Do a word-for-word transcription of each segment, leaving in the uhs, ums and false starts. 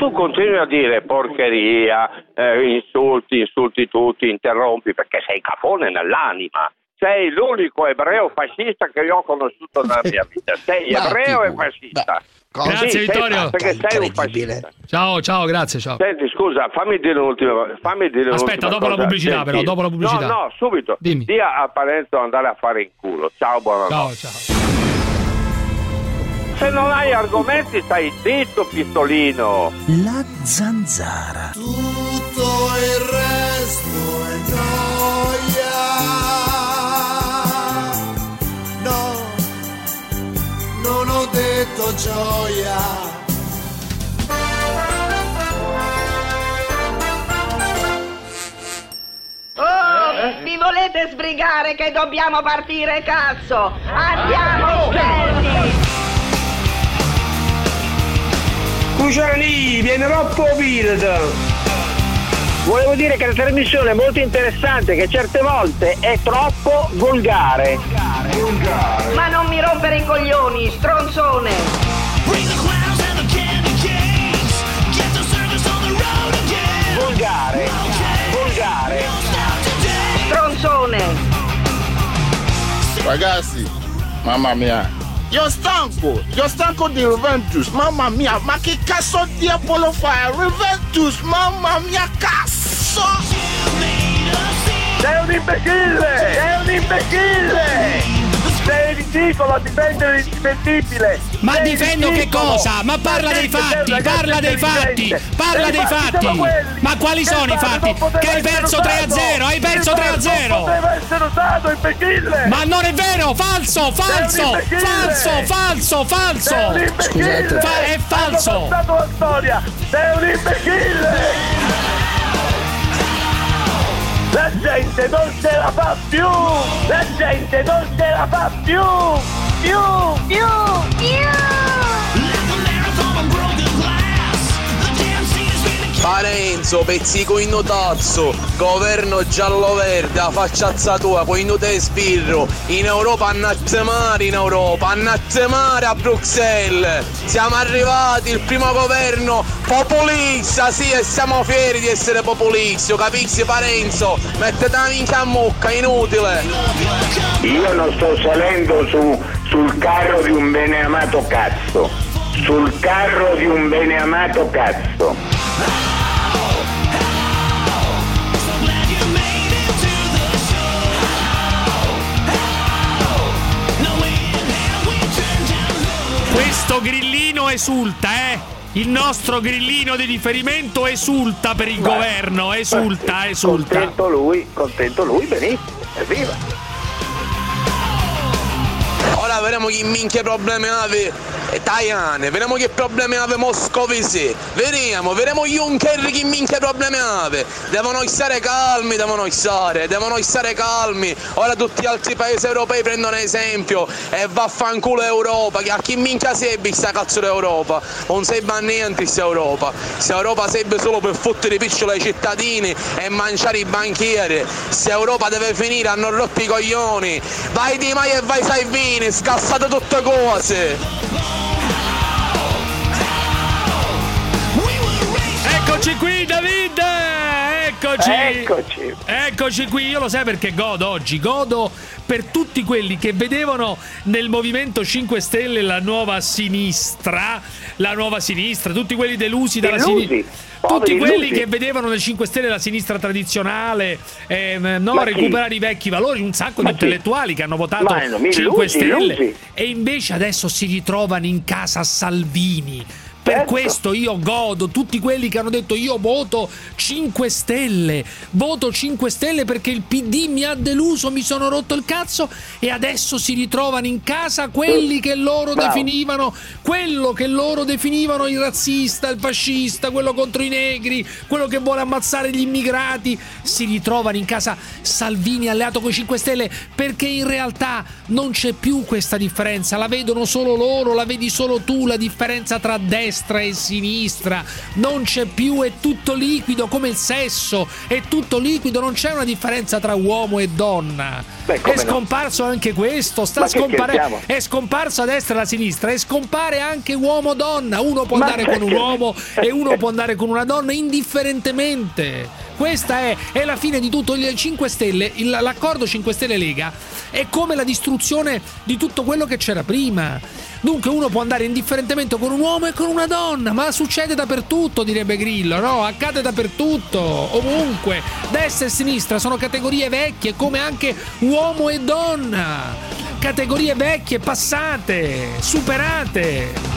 tu continui a dire porcheria, eh, insulti, insulti tutti, interrompi, perché sei cafone nell'anima. Sei l'unico ebreo fascista che io ho conosciuto nella mia vita. Sei ebreo e fascista. Beh, grazie sì, Vittorio. Sei, perché sei un fascista. Ciao, ciao, grazie, ciao. Senti, scusa, fammi dire un'ultima, fammi dire Aspetta, dopo cosa. la pubblicità, Senti, però, dopo la pubblicità. No, no, subito. Dimmi. Dia a Parenzo andare a fare in culo. Ciao, buonanotte. Ciao, ciao. Se non hai argomenti stai zitto, pistolino. La zanzara. Tutto il resto è gioia. No, non ho detto gioia. Oh, vi volete sbrigare che dobbiamo partire, cazzo? Andiamo, belli! Cuciarani, viene troppo weird. Volevo dire che la trasmissione è molto interessante, che certe volte è troppo volgare. Volgare. Ma non mi rompere i coglioni, stronzone! Volgare, volgare. Stronzone! Ragazzi, mamma mia. Io stanco, io stanco di Juventus, mamma mia, ma che cazzo diavolo fai? Juventus, mamma mia, cazzo! Sei un imbecille! Sei un imbecille! Sei ridicolo, difendere l'indifendibile! Ma sei difendo ridicolo. che cosa? Ma parla dei fatti, parla dei fatti, parla dei fatti! Ma quali sono i fatti? Che hai perso tre a zero, hai perso tre a zero! Non poteva essere usato, imbecille! Ma non è vero, falso, falso, falso, falso, falso! Scusate. Fa- è falso! Hai passato la storia! Sei un imbecille! La gente non ce la fa più! La gente non ce la fa più! Più! Più! Parenzo, pezzico in notazzo, governo giallo-verde, la facciazza tua, poi in te sbirro, in Europa annattemare, in Europa, annattemare a Bruxelles, siamo arrivati, il primo governo populista, sì, e siamo fieri di essere populisti, capisci Parenzo? Mettete la minchia a mucca, inutile! Io non sto salendo su, sul carro di un beneamato cazzo, sul carro di un beneamato cazzo. Questo grillino esulta, eh? Il nostro grillino di riferimento esulta per il Beh, governo, esulta, esulta. Contento lui, contento lui, benissimo, evviva. Ora vedremo che minchia problemi ave Tajani, vedremo che problemi ave Moscovici, vedremo, vedremo Juncker che minchia problemi ave. Devono stare calmi, devono stare, devono stare calmi. Ora tutti gli altri paesi europei prendono esempio e vaffanculo Europa, che a chi minchia serve sta cazzo d'Europa? Non serve a niente sta Europa, sta Europa serve solo per fottere i piccoli ai cittadini e mangiare i banchieri. Sta Europa deve finire, hanno rotto i coglioni. Vai Di Maio e vai Salvini, scassate tutte cose. Eccoci qui David, eccoci. Eccoci. Eccoci qui, io lo sai perché godo oggi, godo per tutti quelli che vedevano nel Movimento cinque Stelle la nuova sinistra, la nuova sinistra, tutti quelli delusi dalla sinistra. Tutti quelli che vedevano nel cinque Stelle la sinistra tradizionale, eh, no, recuperare i vecchi valori, un sacco Ma di intellettuali chi? che hanno votato no, cinque illusi, Stelle illusi. E invece adesso si ritrovano in casa Salvini. Per questo io godo tutti quelli che hanno detto io voto cinque Stelle, voto cinque Stelle perché il P D mi ha deluso, mi sono rotto il cazzo e adesso si ritrovano in casa quelli che loro Bravo. definivano, quello che loro definivano il razzista, il fascista, quello contro i negri, quello che vuole ammazzare gli immigrati, si ritrovano in casa Salvini alleato con i cinque Stelle perché in realtà non c'è più questa differenza, la vedono solo loro, la vedi solo tu, la differenza tra destra destra e sinistra, non c'è più, è tutto liquido come il sesso, è tutto liquido, non c'è una differenza tra uomo e donna. Beh, è scomparso no? anche questo, sta scompare- è scomparso a destra e a sinistra, e scompare anche uomo-donna. Uno può Ma andare perché? con un uomo e uno può andare con una donna indifferentemente. Questa è, è la fine di tutto. Il cinque Stelle, il, l'accordo cinque Stelle Lega è come la distruzione di tutto quello che c'era prima. Dunque uno può andare indifferentemente con un uomo e con una donna, ma succede dappertutto, direbbe Grillo, no? Accade dappertutto, ovunque. Destra e sinistra sono categorie vecchie, come anche uomo e donna. Categorie vecchie, passate, superate.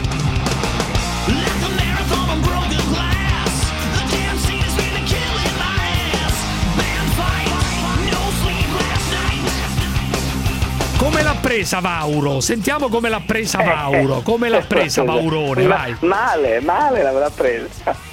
Come l'ha presa Vauro? Sentiamo come l'ha presa Vauro. Come l'ha presa Vaurone, vai. Male, male l'avrà presa.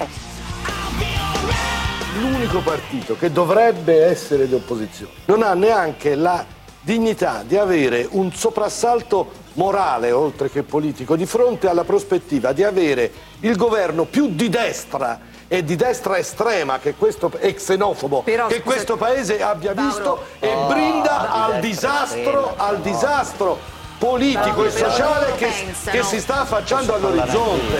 L'unico partito che dovrebbe essere di opposizione non ha neanche la dignità di avere un soprassalto morale, oltre che politico, di fronte alla prospettiva di avere il governo più di destra e di destra estrema che questo è xenofobo Però, che scusa, questo paese abbia Mauro, visto e oh, brinda al disastro estrema. al disastro politico Mauro, e sociale che, che si sta affacciando all'orizzonte.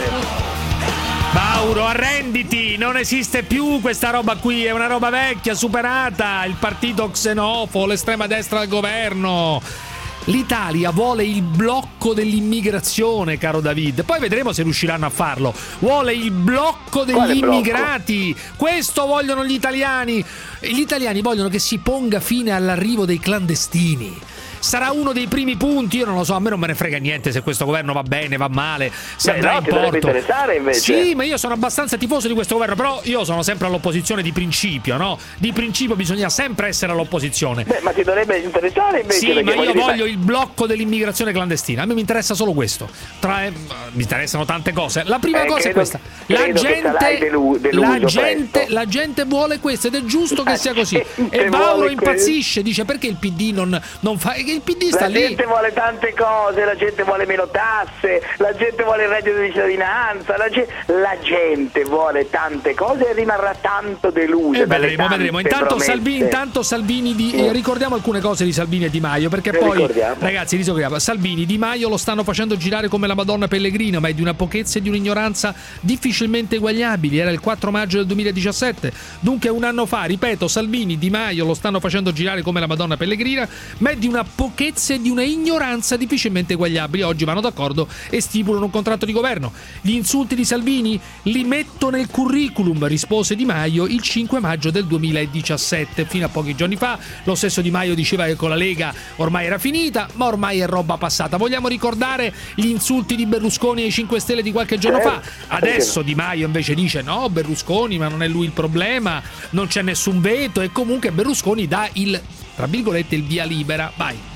Mauro, arrenditi, non esiste più questa roba qui, è una roba vecchia, superata, il partito xenofobo, l'estrema destra al governo. L'Italia vuole il blocco dell'immigrazione, caro David. Poi vedremo se riusciranno a farlo. Vuole il blocco degli immigrati. Questo vogliono gli italiani. Gli italiani vogliono che si ponga fine all'arrivo dei clandestini. Sarà uno dei primi punti, io non lo so, a me non me ne frega niente se questo governo va bene, va male, se Beh, andrà no, in ti dovrebbe porto. interessare invece. Sì, ma io sono abbastanza tifoso di questo governo, però io sono sempre all'opposizione di principio, no? Di principio bisogna sempre essere all'opposizione. Beh, ma ti dovrebbe interessare invece? Sì, ma io voglio dire... il blocco dell'immigrazione clandestina. A me mi interessa solo questo. Tra, eh, mi interessano tante cose. La prima eh, cosa credo, è questa. La gente, delu- la, gente la gente vuole questo ed è giusto che sia così. E Mauro impazzisce, dice perché il P D non, non fa. Il P D sta la lì. La gente vuole tante cose, la gente vuole meno tasse, la gente vuole il reddito di cittadinanza, la gente, la gente vuole tante cose e rimarrà tanto delusa. E vedremo, vedremo. Intanto Salvini, intanto Salvini di, eh, ricordiamo alcune cose di Salvini e Di Maio, perché Che poi ricordiamo? ragazzi, ricordiamo, Salvini, Di Maio lo stanno facendo girare come la Madonna Pellegrina, ma è di una pochezza e di un'ignoranza difficilmente eguagliabili. Era il quattro maggio del duemiladiciassette, dunque un anno fa, ripeto, Salvini, Di Maio lo stanno facendo girare come la Madonna Pellegrina, ma è di una pochezza e di una ignoranza difficilmente eguagliabili. Oggi vanno d'accordo e stipulano un contratto di governo. Gli insulti di Salvini li metto nel curriculum, rispose Di Maio il cinque maggio del duemiladiciassette. Fino a pochi giorni fa lo stesso Di Maio diceva che con la Lega ormai era finita, ma ormai è roba passata. Vogliamo ricordare gli insulti di Berlusconi ai cinque Stelle di qualche giorno fa? Adesso Di Maio invece dice no, Berlusconi, ma non è lui il problema, non c'è nessun veto, e comunque Berlusconi dà il, tra virgolette, il via libera. Vai.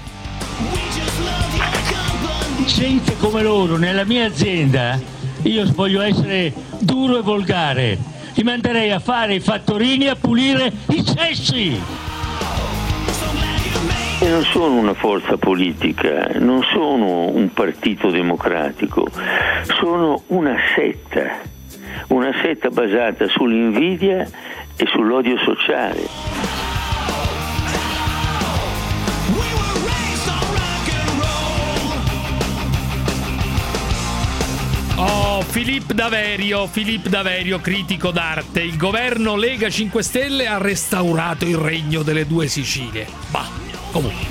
Gente come loro nella mia azienda, io voglio essere duro e volgare, li manderei a fare i fattorini, a pulire i cessi. E non sono una forza politica, non sono un partito democratico, sono una setta, una setta basata sull'invidia e sull'odio sociale. Oh, Filippo Daverio, Filippo Daverio, critico d'arte. Il governo Lega cinque Stelle ha restaurato il regno delle due Sicilie. Bah, comunque.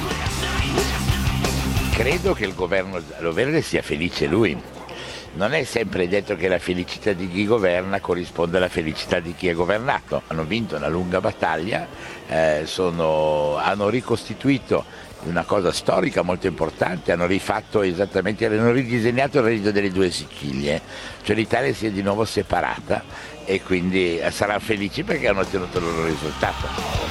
Credo che il governo giallo-verde sia felice lui. Non è sempre detto che la felicità di chi governa corrisponde alla felicità di chi è governato. Hanno vinto una lunga battaglia, eh, sono, hanno ricostituito una cosa storica molto importante, hanno rifatto esattamente, hanno ridisegnato il reddito delle due Sicilie, cioè l'Italia si è di nuovo separata e quindi saranno felici perché hanno ottenuto il loro risultato.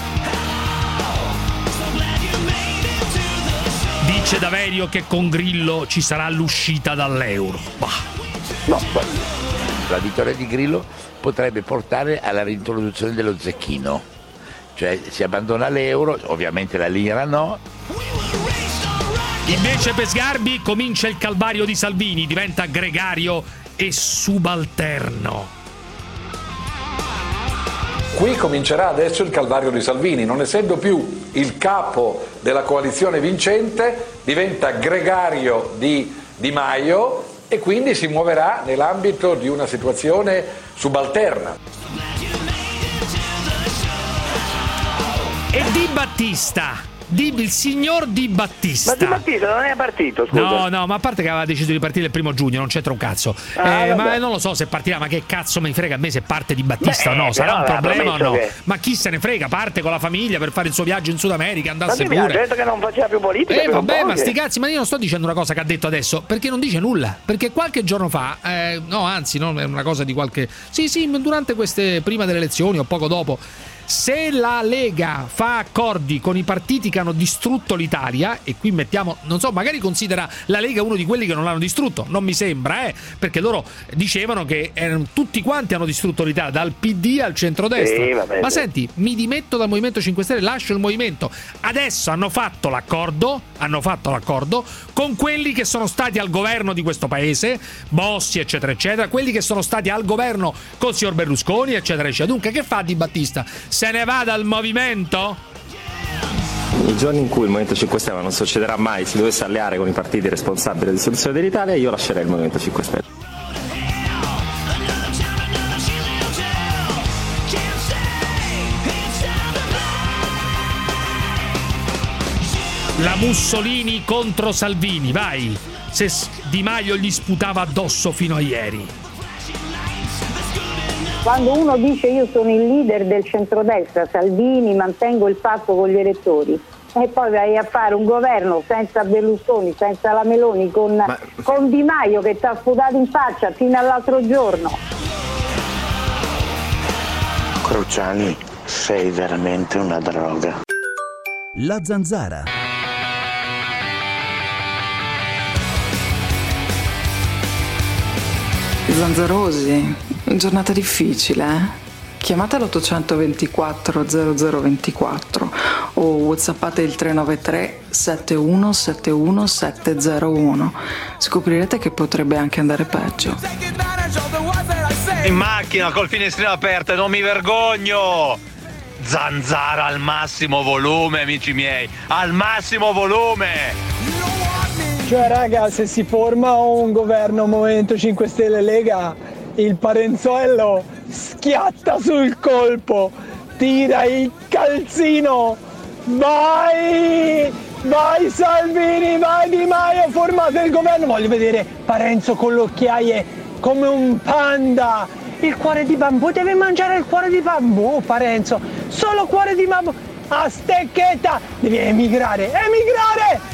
Dice Daverio che con Grillo ci sarà l'uscita dall'euro. Bah. No, la vittoria di Grillo potrebbe portare alla reintroduzione dello zecchino, cioè si abbandona l'euro, ovviamente la lira no. Invece per Sgarbi comincia il calvario di Salvini, diventa gregario e subalterno. Qui comincerà adesso il calvario di Salvini, non essendo più il capo della coalizione vincente, diventa gregario di Di Maio e quindi si muoverà nell'ambito di una situazione subalterna. E Di Battista? Di, il signor Di Battista. Ma Di Battista non è partito, scusa. No, no, ma a parte che aveva deciso di partire il primo giugno, non c'entra un cazzo. Ah, eh, ma non lo so se partirà, ma che cazzo me ne frega a me se parte Di Battista Beh, o no? Sarà un problema o no? Che... Ma chi se ne frega? Parte con la famiglia per fare il suo viaggio in Sud America, andasse ma pure. Ha detto che non faceva più politica. Eh vabbè, ma che... sti cazzi, ma io non sto dicendo una cosa che ha detto adesso, perché non dice nulla. Perché qualche giorno fa, eh, no, anzi, non è una cosa di qualche. Sì, sì, durante queste prima delle elezioni o poco dopo. Se la Lega fa accordi con i partiti che hanno distrutto l'Italia, e qui mettiamo, non so, magari considera la Lega uno di quelli che non l'hanno distrutto, non mi sembra, eh, perché loro dicevano che erano, tutti quanti hanno distrutto l'Italia, dal P D al centrodestra. Sì, vabbè, ma sì. Senti, mi dimetto dal Movimento cinque Stelle, lascio il movimento. Adesso hanno fatto l'accordo, hanno fatto l'accordo con quelli che sono stati al governo di questo paese, Bossi, eccetera, eccetera, quelli che sono stati al governo col signor Berlusconi, eccetera, eccetera. Dunque, che fa Di Battista? Se ne va dal movimento? I giorni in cui il Movimento cinque Stelle non succederà mai, si dovesse alleare con i partiti responsabili della dissoluzione dell'Italia, io lascerei il Movimento cinque Stelle. La Mussolini contro Salvini, vai! Se Di Maio gli sputava addosso fino a ieri. Quando uno dice io sono il leader del centrodestra, Salvini, mantengo il patto con gli elettori, e poi vai a fare un governo senza Berlusconi, senza la Meloni, con, Ma... con Di Maio che ti ha sputato in faccia fino all'altro giorno. Cruciani, sei veramente una droga. La Zanzara. Zanzarosi, giornata difficile, eh? Chiamate l'ottocento ventiquattro zero zero ventiquattro o whatsappate il tre nove tre sette uno sette uno sette zero uno. Scoprirete che potrebbe anche andare peggio. In macchina col finestrino aperto, non mi vergogno! Zanzara al massimo volume, amici miei, al massimo volume! Cioè raga, se si forma un governo Movimento cinque Stelle Lega, il Parenzuello schiatta sul colpo, tira il calzino, vai, vai Salvini, vai Di Maio, formate il governo, voglio vedere Parenzo con le occhiaie come un panda, il cuore di bambù, deve mangiare il cuore di bambù Parenzo, solo cuore di bambù, a stecchetta, devi emigrare, emigrare!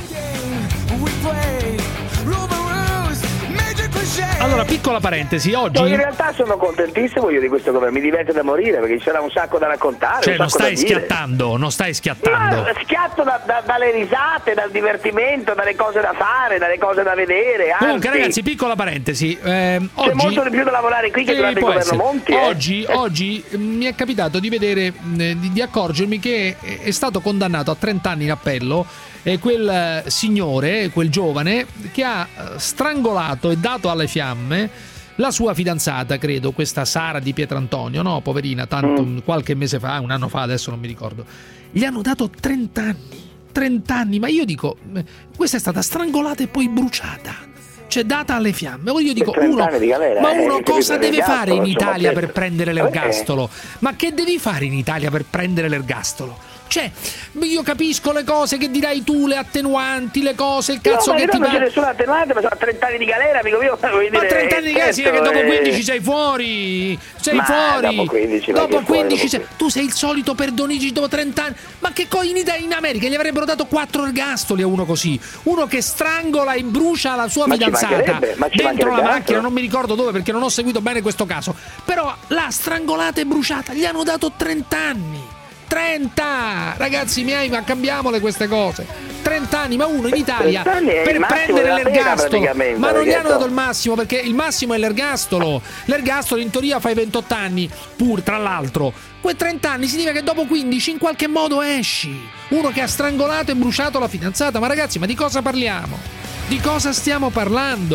Allora, piccola parentesi, oggi... No, in realtà sono contentissimo io di questo governo, mi diverte da morire perché c'era un sacco da raccontare. Cioè, un non sacco stai da dire. schiattando, non stai schiattando. Ma schiatto da, da, dalle risate, dal divertimento, dalle cose da fare, dalle cose da vedere. Anzi, comunque, ragazzi, piccola parentesi. Eh, c'è oggi... molto di più da lavorare qui che sì, durante il governo essere. Monti. Eh. Oggi, oggi mi è capitato di vedere, eh, di, di accorgermi che è stato condannato a trenta anni in appello eh, quel signore, quel giovane, che ha strangolato e dato alle fiamme la sua fidanzata, credo, questa Sara Di Pietrantonio, no, poverina, tanto mm. qualche mese fa, un anno fa, adesso non mi ricordo. Gli hanno dato trenta anni, trenta anni, ma io dico, questa è stata strangolata e poi bruciata, cioè data alle fiamme. Io dico, uno, galera, ma uno eh, cosa deve fare in Italia per prendere l'ergastolo? Ma che devi fare in Italia per prendere l'ergastolo? Cioè, io capisco le cose che dirai tu, le attenuanti, le cose, il cazzo no, che ti non fa. c'è nessuna attenuante, ma sono trenta anni di galera, amico mio. Ma dire, trenta anni di galera significa che dopo quindici sei fuori. Sei ma fuori. Dopo quindici, dopo quindici fuori, sei... Tu sei il solito Perdonigi dopo trenta anni. Ma che coi in, in America gli avrebbero dato quattro ergastoli a uno così. Uno che strangola e brucia la sua ma fidanzata ma dentro la macchina, altro. non mi ricordo dove perché non ho seguito bene questo caso. Però l'ha strangolata e bruciata, gli hanno dato trenta anni. trenta ragazzi miei, ma cambiamole queste cose. trenta anni, ma uno in Italia per prendere l'ergastolo, ma non gli hanno dato il massimo, perché il massimo è l'ergastolo. L'ergastolo in teoria fai ventotto anni, pur tra l'altro. Quei trenta anni significa che dopo quindici in qualche modo esci. Uno che ha strangolato e bruciato la fidanzata. Ma ragazzi, ma di cosa parliamo? Di cosa stiamo parlando?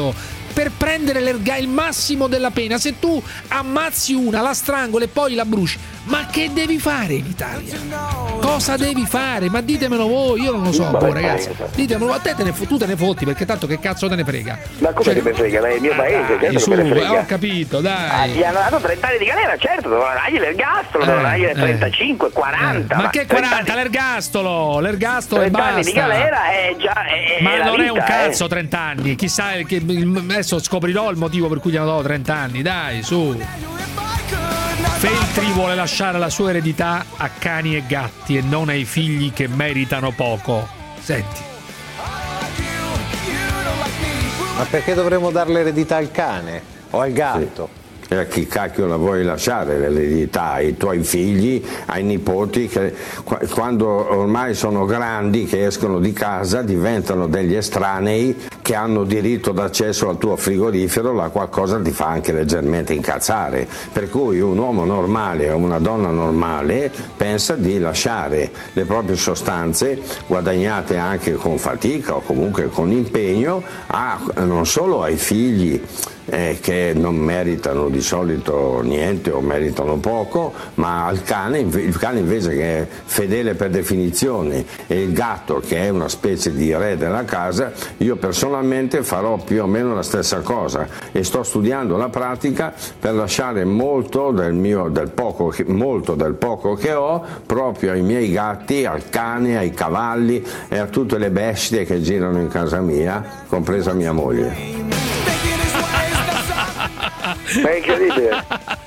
per prendere l'erga- il massimo della pena. Se tu ammazzi una, la strangoli e poi la bruci, ma che devi fare in Italia? Cosa devi fare? Ma ditemelo voi, io non lo so, boh, ragazzi. Ditemelo, a te, te ne, tu te ne fotti, perché tanto che cazzo te ne frega? Ma come te ne frega? Lei è il mio paese, certo su, che me ne frega. Ho capito, dai. Ah, gli hanno dato trenta anni di galera, certo, dovevano dargli l'ergastolo, dovevano dargli eh, trentacinque, quaranta. Eh, ma, ma che quaranta? L'ergastolo, l'ergastolo e trenta basta. anni di galera è già è, ma è non la è un vita, cazzo eh. trenta anni, chissà che adesso scoprirò il motivo per cui gli hanno dato trenta anni, dai, su. Feltri vuole lasciare la sua eredità a cani e gatti e non ai figli che meritano poco. Senti. Ma perché dovremmo dare l'eredità al cane o al gatto? Sì. E a chi cacchio la vuoi lasciare l'eredità? Ai tuoi figli, ai nipoti che quando ormai sono grandi, che escono di casa, diventano degli estranei che hanno diritto d'accesso al tuo frigorifero, la qualcosa ti fa anche leggermente incazzare. Per cui un uomo normale o una donna normale pensa di lasciare le proprie sostanze, guadagnate anche con fatica o comunque con impegno, a, non solo ai figli Eh, che non meritano di solito niente o meritano poco, ma al cane, il cane invece che è fedele per definizione, e il gatto che è una specie di re della casa, io personalmente farò più o meno la stessa cosa e sto studiando la pratica per lasciare molto del mio, del poco, che, molto del poco che ho proprio ai miei gatti, al cane, ai cavalli e a tutte le bestie che girano in casa mia, compresa mia moglie. È incredibile.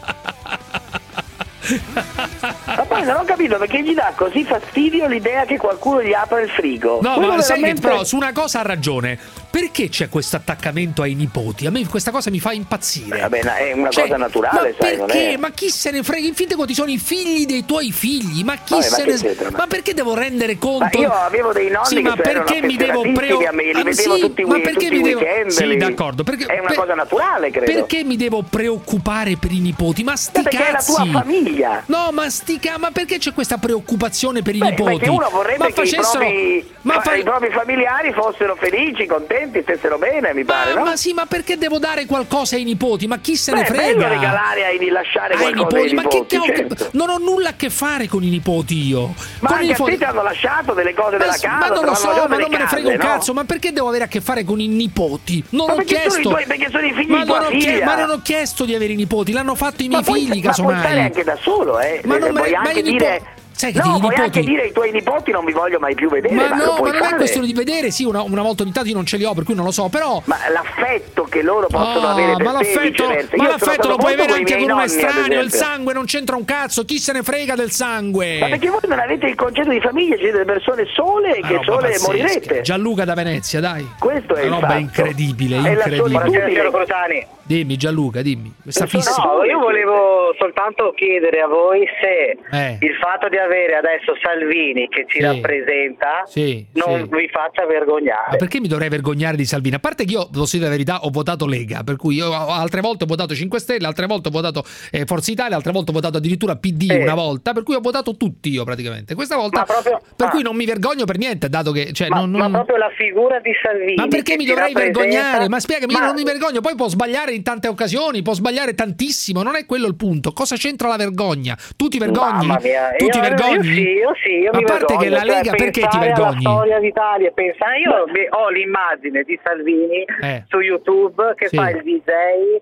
Ma poi non ho capito perché gli dà così fastidio l'idea che qualcuno gli apra il frigo. No, Quello ma sai veramente... che però su una cosa ha ragione. Perché c'è questo attaccamento ai nipoti? A me questa cosa mi fa impazzire. Vabbè, è una cioè, cosa naturale, ma sai, perché? non è... Ma chi se ne frega? In fin dei conti sono i figli dei tuoi figli. Ma chi Vabbè, se ma ne c'entra? Ma perché devo rendere conto? Ma io avevo dei nonni sì, che ma perché mi devo preoccupare? me li vedevo sì, tutti, ma i perché tutti mi i devo... weekend. Sì, li... d'accordo. Perché, è una per... cosa naturale, credo. Perché mi devo preoccupare per i nipoti? Ma sti ma perché cazzi! è la tua famiglia. No, ma sti ca... Ma perché c'è questa preoccupazione per i Beh, nipoti? perché uno vorrebbe ma che facessero... i, propri, ma fa... i propri familiari fossero felici, contenti, stessero bene, mi pare, ma, no? Ma sì, ma perché devo dare qualcosa ai nipoti? Ma chi se Beh, ne frega? È bello regalare ai lasciare ai qualcosa nipoti, ai ma nipoti, che, che certo. Non ho nulla a che fare con i nipoti io. Ma con anche i nipoti... a te ti hanno lasciato delle cose ma, della casa, ma non lo so, ma non me ne frega un no? cazzo. Ma perché devo avere a che fare con i nipoti? Non ma ho perché chiesto. Sono i tuoi, perché sono i figli ma di tua non figlia. Chie... Ma non ho chiesto di avere i nipoti, l'hanno fatto i miei ma figli, puoi, casomai. Ma puoi stare anche da solo, eh. Ma non puoi me... anche ma dire. Nipo... Sai che no, i puoi nipoti... anche dire ai tuoi nipoti non vi voglio mai più vedere. Ma, ma no, ma non fare. è questione di vedere, sì, una, una volta ogni tanto io non ce li ho, per cui non lo so, però. Ma l'affetto che loro possono oh, avere per ma te, l'affetto, viceversa. ma Io l'affetto lo puoi avere anche con un nonni, estraneo, il sangue non c'entra un cazzo, chi se ne frega del sangue? Ma perché voi non avete il concetto di famiglia, siete delle persone sole che sole pazzesca. morirete. Gianluca da Venezia, dai. Questo è una il roba fatto. incredibile, è incredibile. La Dimmi Gianluca, dimmi. Questa fissa. No, io volevo soltanto chiedere a voi se eh. il fatto di avere adesso Salvini che ci sì. rappresenta sì, non sì. vi faccia vergognare. Ma perché mi dovrei vergognare di Salvini? A parte che io, posso dire la verità, ho votato Lega, per cui io altre volte ho votato cinque Stelle, altre volte ho votato eh, Forza Italia, altre volte ho votato addirittura P D sì. una volta, per cui ho votato tutti io praticamente. Questa volta proprio, per ah. cui non mi vergogno per niente, dato che cioè, ma, non, non... ma proprio la figura di Salvini. Ma perché mi dovrei vergognare? Ma spiegami, ma... io non mi vergogno, poi può sbagliare in tante occasioni, può sbagliare tantissimo, non è quello il punto. Cosa c'entra la vergogna? Tu ti vergogni? Mamma mia. Tu io, ti vergogni? Io sì, io sì, io a mi parte vergogno, che la Lega, cioè, perché ti vergogni? La storia d'Italia, pensa, io Beh. ho l'immagine di Salvini eh. su YouTube che sì. fa il D J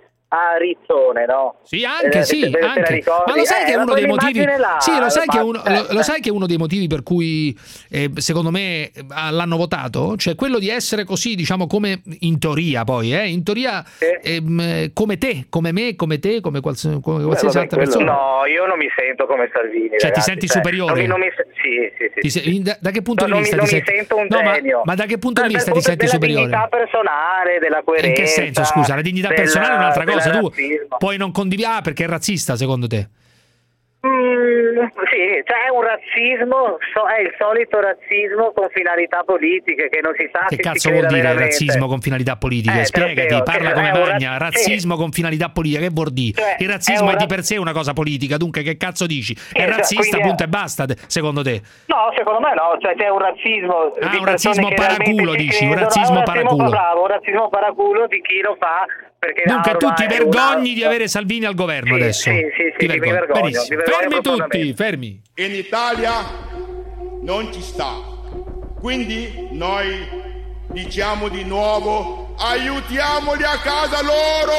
a Rizzone, no? Sì, anche eh, sì, te, te anche. Ma lo sai eh, che è uno dei motivi là, Sì, lo sai, che è uno, eh, lo, lo sai che è uno dei motivi per cui eh, secondo me l'hanno votato, cioè quello di essere così, diciamo, come in teoria poi, eh, in teoria ehm, come te, come me, come te, come, quals- come qualsiasi Beh, altra persona. No, io non mi sento come Salvini. Cioè ragazzi, ti senti cioè, superiore? Non mi, non mi, sì, sì, sì. Ti sei, da, da che punto no, di vista non ti mi, senti? non mi sento un no, genio. Ma, ma da che punto ma di vista ti senti della superiore? Della dignità personale, della coerenza. In che senso, scusa? La dignità della, personale è un'altra cosa, tu razzismo. puoi non condividere, ah, perché è razzista secondo te? Mm, sì, cioè è un razzismo, so, è il solito razzismo con finalità politiche che non si sa che se cazzo si vuol creda dire veramente. razzismo con finalità politiche? Eh, Spiegati, dico, parla che come è un magna. razz- Razzismo con finalità politica, che vuol dire? Cioè, Il razzismo è è, un di ra- per sé una cosa politica, dunque che cazzo dici? È Eh, cioè, razzista, quindi è- punto e basta, secondo te? No, secondo me no, cioè c'è un razzismo Ah, di un persone razzismo che paraculo, realmente ci dici, un credono. razzismo È un razzismo paraculo. bravo, un razzismo paraculo di chi lo fa perché Dunque tu ormai ti è vergogni una- di avere Salvini al governo Sì, adesso? sì, sì, sì, Ti mi vergogni. vergogno, Benissimo. mi vergogno Fermi tutti, profondamente. fermi. In Italia non ci sta. Quindi noi diciamo di nuovo, aiutiamoli a casa loro!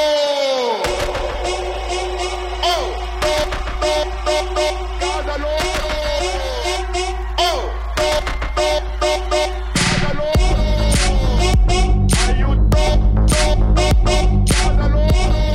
Oh! Oh! Oh! Oh! Oh! Casa loro! Oh! Oh! Oh! Oh! Oh! Casa loro! Aiuto! Oh! Oh! Oh! Casa loro!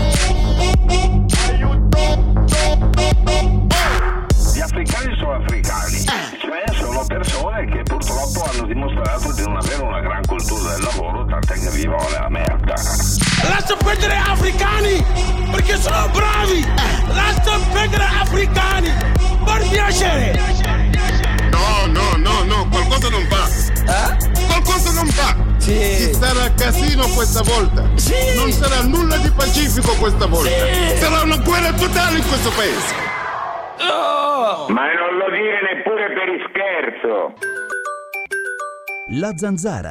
Aiuto! Oh! Gli africani sono africani, cioè sono persone che purtroppo hanno dimostrato di non avere una gran cultura del lavoro, tant'è che vivono nella merda. Lascia perdere africani, perché sono bravi! Lascia perdere africani, per piacere! No, no, no, no, qualcosa non va. Eh? Qualcosa non va. Sì. Ci sarà casino questa volta. Sì. Non sarà nulla di pacifico questa volta. Sì. Sarà una guerra totale in questo paese. Oh. Ma non lo dire neppure per ischerzo. La Zanzara.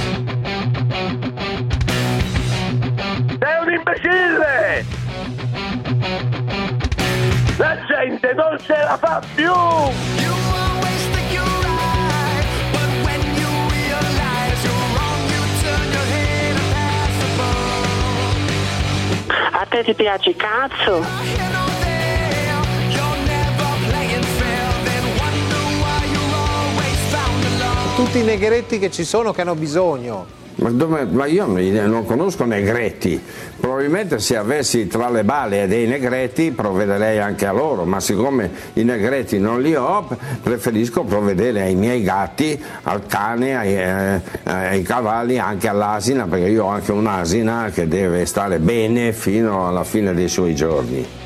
Sei un imbecille! La gente non ce la fa più! A te ti piace il cazzo? Tutti i negretti che ci sono che hanno bisogno. Ma, dove, ma io non conosco negretti, probabilmente se avessi tra le balle dei negretti provvederei anche a loro, ma siccome i negretti non li ho, preferisco provvedere ai miei gatti, al cane, ai, eh, ai cavalli, anche all'asina, perché io ho anche un'asina che deve stare bene fino alla fine dei suoi giorni.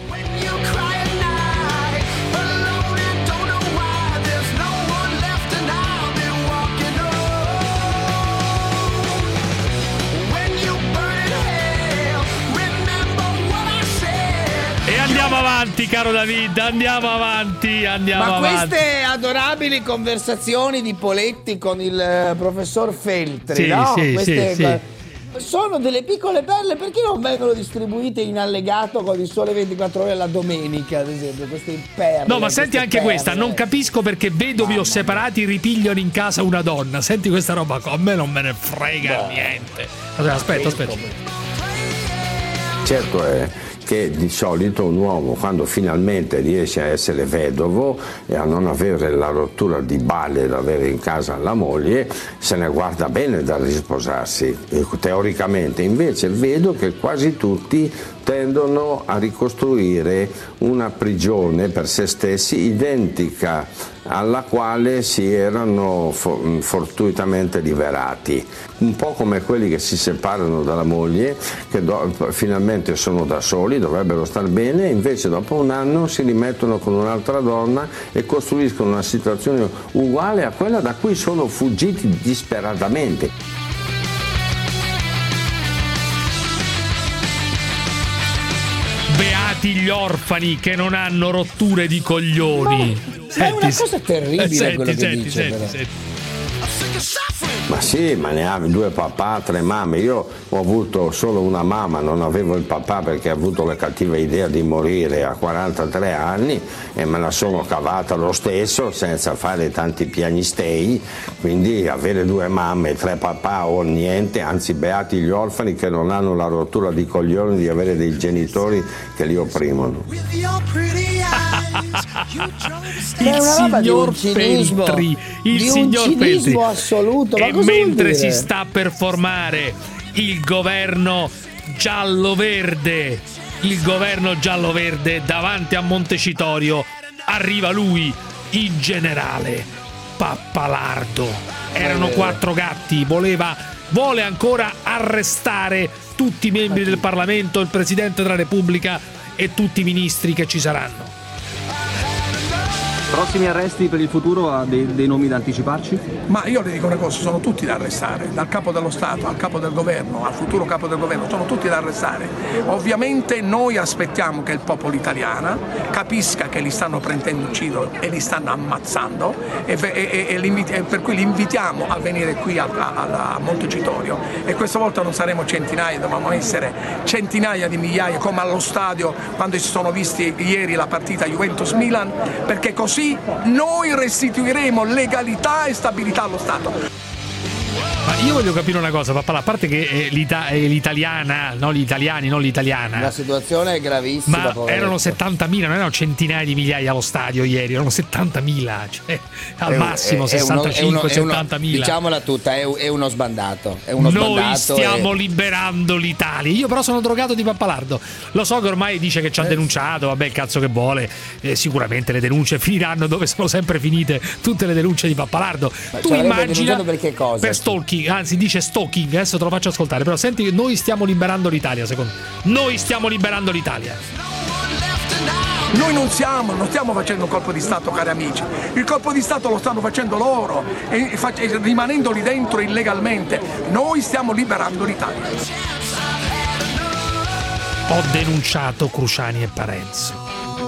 Andiamo avanti, caro David, andiamo avanti, andiamo Ma avanti. queste adorabili conversazioni di Poletti con il eh, professor Feltri, Sì, no? sì, Queste sì, co- sono delle piccole perle, perché non vengono distribuite in allegato con il Sole ventiquattro ore la domenica, ad esempio, queste perle? No, ma senti queste anche perle. questa, non capisco perché vedovi o separati ripigliano in casa una donna. Senti questa roba qua, a me non me ne frega niente. Aspetta, aspetta, aspetta. Certo è che di solito un uomo, quando finalmente riesce a essere vedovo e a non avere la rottura di balle da avere in casa la moglie, se ne guarda bene dal risposarsi, teoricamente. Invece vedo che quasi tutti tendono a ricostruire una prigione per se stessi identica alla quale si erano for- fortuitamente liberati, un po' come quelli che si separano dalla moglie, che do- finalmente sono da soli, dovrebbero star bene, invece dopo un anno si rimettono con un'altra donna e costruiscono una situazione uguale a quella da cui sono fuggiti disperatamente. Beati gli orfani che non hanno rotture di coglioni. Ma è una cosa terribile senti, quello che senti, dice, senti, però. senti. Ma sì, ma ne ha due papà, tre mamme. Io ho avuto solo una mamma, non avevo il papà perché ho avuto la cattiva idea di morire a quarantatré anni e me la sono cavata lo stesso senza fare tanti piagnistei. Quindi avere due mamme, tre papà o niente, anzi beati gli orfani che non hanno la rottura di coglioni di avere dei genitori che li opprimono. Il È una roba di un signor cinismo, Feltri, il di un signor cinismo Feltri. assoluto. Ma E cosa vuol mentre dire? si sta per formare il governo giallo-verde, il governo giallo-verde davanti a Montecitorio, arriva lui, il generale Pappalardo. Erano Eh. quattro gatti, voleva, vuole ancora arrestare tutti i membri del Parlamento, il Presidente della Repubblica e tutti i ministri che ci saranno. Prossimi arresti per il futuro, ha dei, dei nomi da anticiparci? Ma io le dico una cosa, sono tutti da arrestare, dal capo dello Stato al capo del governo, al futuro capo del governo, sono tutti da arrestare. Ovviamente noi aspettiamo che il popolo italiano capisca che li stanno prendendo in giro e li stanno ammazzando e, e, e, e per cui li invitiamo a venire qui a, a, a Montecitorio e questa volta non saremo centinaia, dobbiamo essere centinaia di migliaia come allo stadio quando si sono visti ieri la partita Juventus-Milan, perché così noi restituiremo legalità e stabilità allo Stato. Ma io voglio capire una cosa, papà, a parte che è, l'ita- è l'italiana, no, gli italiani, non l'italiana. La situazione è gravissima. Ma poveretto. erano settantamila, non erano centinaia di migliaia allo stadio ieri, erano settantamila, cioè al È un- massimo è- è uno- è uno- sessantacinque è uno- settantamila. Diciamola tutta, è, è uno sbandato. È uno Noi sbandato stiamo e- liberando l'Italia. Io però sono drogato di Pappalardo. Lo so che ormai dice che ci ha Eh. denunciato, vabbè, il cazzo che vuole. Eh, sicuramente le denunce finiranno dove sono sempre finite tutte le denunce di Pappalardo. Ma Tu ci avrebbe immagina denunciato per che cosa? per stalking, anzi dice stalking, adesso te lo faccio ascoltare, però senti che noi stiamo liberando l'Italia, secondo me. Noi stiamo liberando l'Italia. Noi non siamo, non stiamo facendo un colpo di Stato, cari amici. Il colpo di Stato lo stanno facendo loro, e, fa- e rimanendo lì dentro illegalmente. Noi stiamo liberando l'Italia. Ho denunciato Cruciani e Parenzo.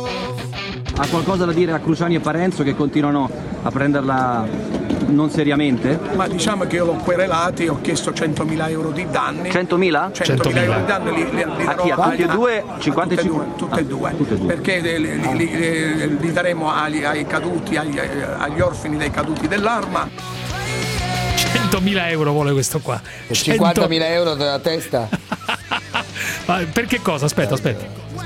Ha qualcosa da dire a Cruciani e Parenzo che continuano a prenderla non seriamente? Ma diciamo che io l'ho querelati e ho chiesto centomila euro di danni. centomila? centomila euro di danni li, li, li A darò chi? A tutti e ai- due? cinquanta e tutte e cinquanta? due, tutte e due. tutte e due. Perché li, li- li- li daremo agli, ai caduti, agli, agli orfani dei caduti dell'arma. centomila euro vuole questo qua. cinquantamila euro della testa? Ma per che cosa? Aspetta, aspetta.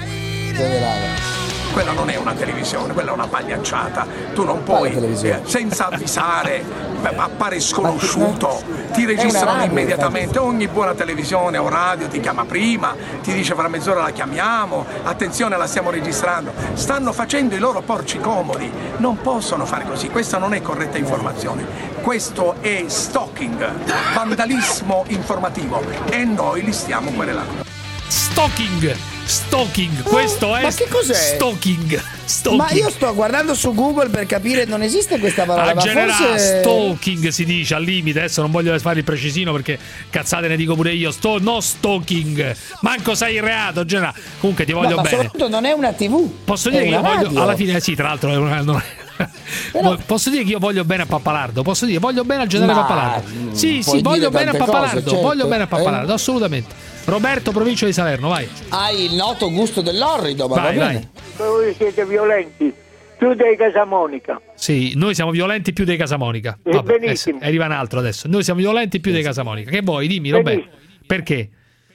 Generale. Quella non è una televisione, quella è una pagliacciata. Tu non puoi, eh, senza avvisare, beh, appare sconosciuto, ti registrano radio, immediatamente. Ogni buona televisione o radio ti chiama prima, ti dice fra mezz'ora la chiamiamo, attenzione la stiamo registrando. Stanno facendo i loro porci comodi, non possono fare così, questa non è corretta informazione. Questo è stalking, vandalismo informativo e noi li stiamo querelando. Stalking! Stalking, questo è Ma che cos'è? stalking. Stalking. Ma io sto guardando su Google per capire, non esiste questa parola. A ma generale, forse... stalking si dice al limite. Adesso non voglio fare il precisino perché cazzate ne dico pure io. Sto, no stalking, manco sei il reato. Generale. Comunque ti voglio No, ma bene. soprattutto non è una tivù. Posso è dire che io una voglio radio. alla fine, sì, tra l'altro è una, non è- Però- Posso dire che io voglio bene a Pappalardo. Posso dire voglio bene al generale Ma, Pappalardo. mm, Sì, puoi sì, voglio dire bene a tante Pappalardo. cose, certo. Voglio bene a Pappalardo, Eh. assolutamente. Roberto, provincia di Salerno, vai. Hai il noto gusto dell'orrido, ma Vai, va vai. bene. Voi siete violenti, più dei Casamonica. Sì, noi siamo violenti più dei Casamonica. Eh, benissimo. eh, arriva un altro adesso. Noi siamo violenti più dei Casamonica. Che vuoi? Dimmi, Roberto. Benissimo. Perché?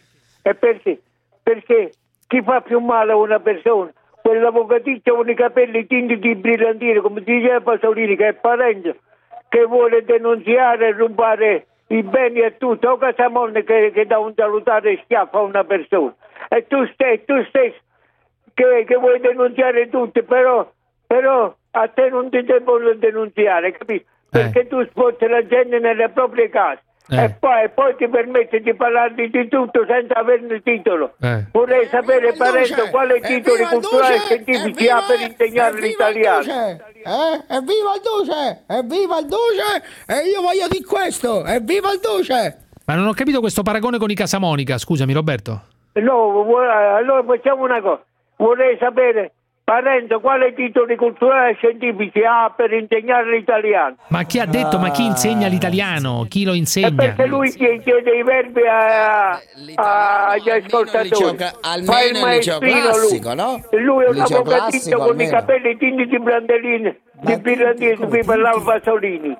E perché? Perché chi fa più male a una persona? Quell'avvocaticcia con i capelli tinti di brillantine, come diceva Pasolini, che è Parenzo, che vuole denunziare e rubare i beni e tutto, o Casamonte che, che dà un salutare e schiaffa a una persona. E tu stesso, tu stesso che, che vuoi denunziare tutti, però, però a te non ti devono denunziare, capisci? Perché tu sposti la gente nelle proprie case. Eh. E poi, e poi ti permetti di parlarti di tutto senza averne titolo. Eh. Vorrei sapere, Parenzo, quale titoli culturali e scientifici ha per insegnare l'italiano. Eh? Evviva il Duce! Evviva il Duce! E io voglio di questo! Evviva il Duce! Ma non ho capito questo paragone con i Casamonica, scusami Roberto. No, vu- allora facciamo una cosa. Vorrei sapere, Parenzo, quale titoli culturali e scientifici ha per insegnare l'italiano. Ma chi ha detto, ma chi insegna l'italiano? Chi lo E insegna? perché lui chie- chiede i verbi a- a- agli ascoltatori. liceo- Fa almeno il il liceo maestrino classico, lui. no? Lui è un Liceo avvocatino classico, con i almeno. capelli tinti di brandelline, di brillantine, di cui parlava Pasolini.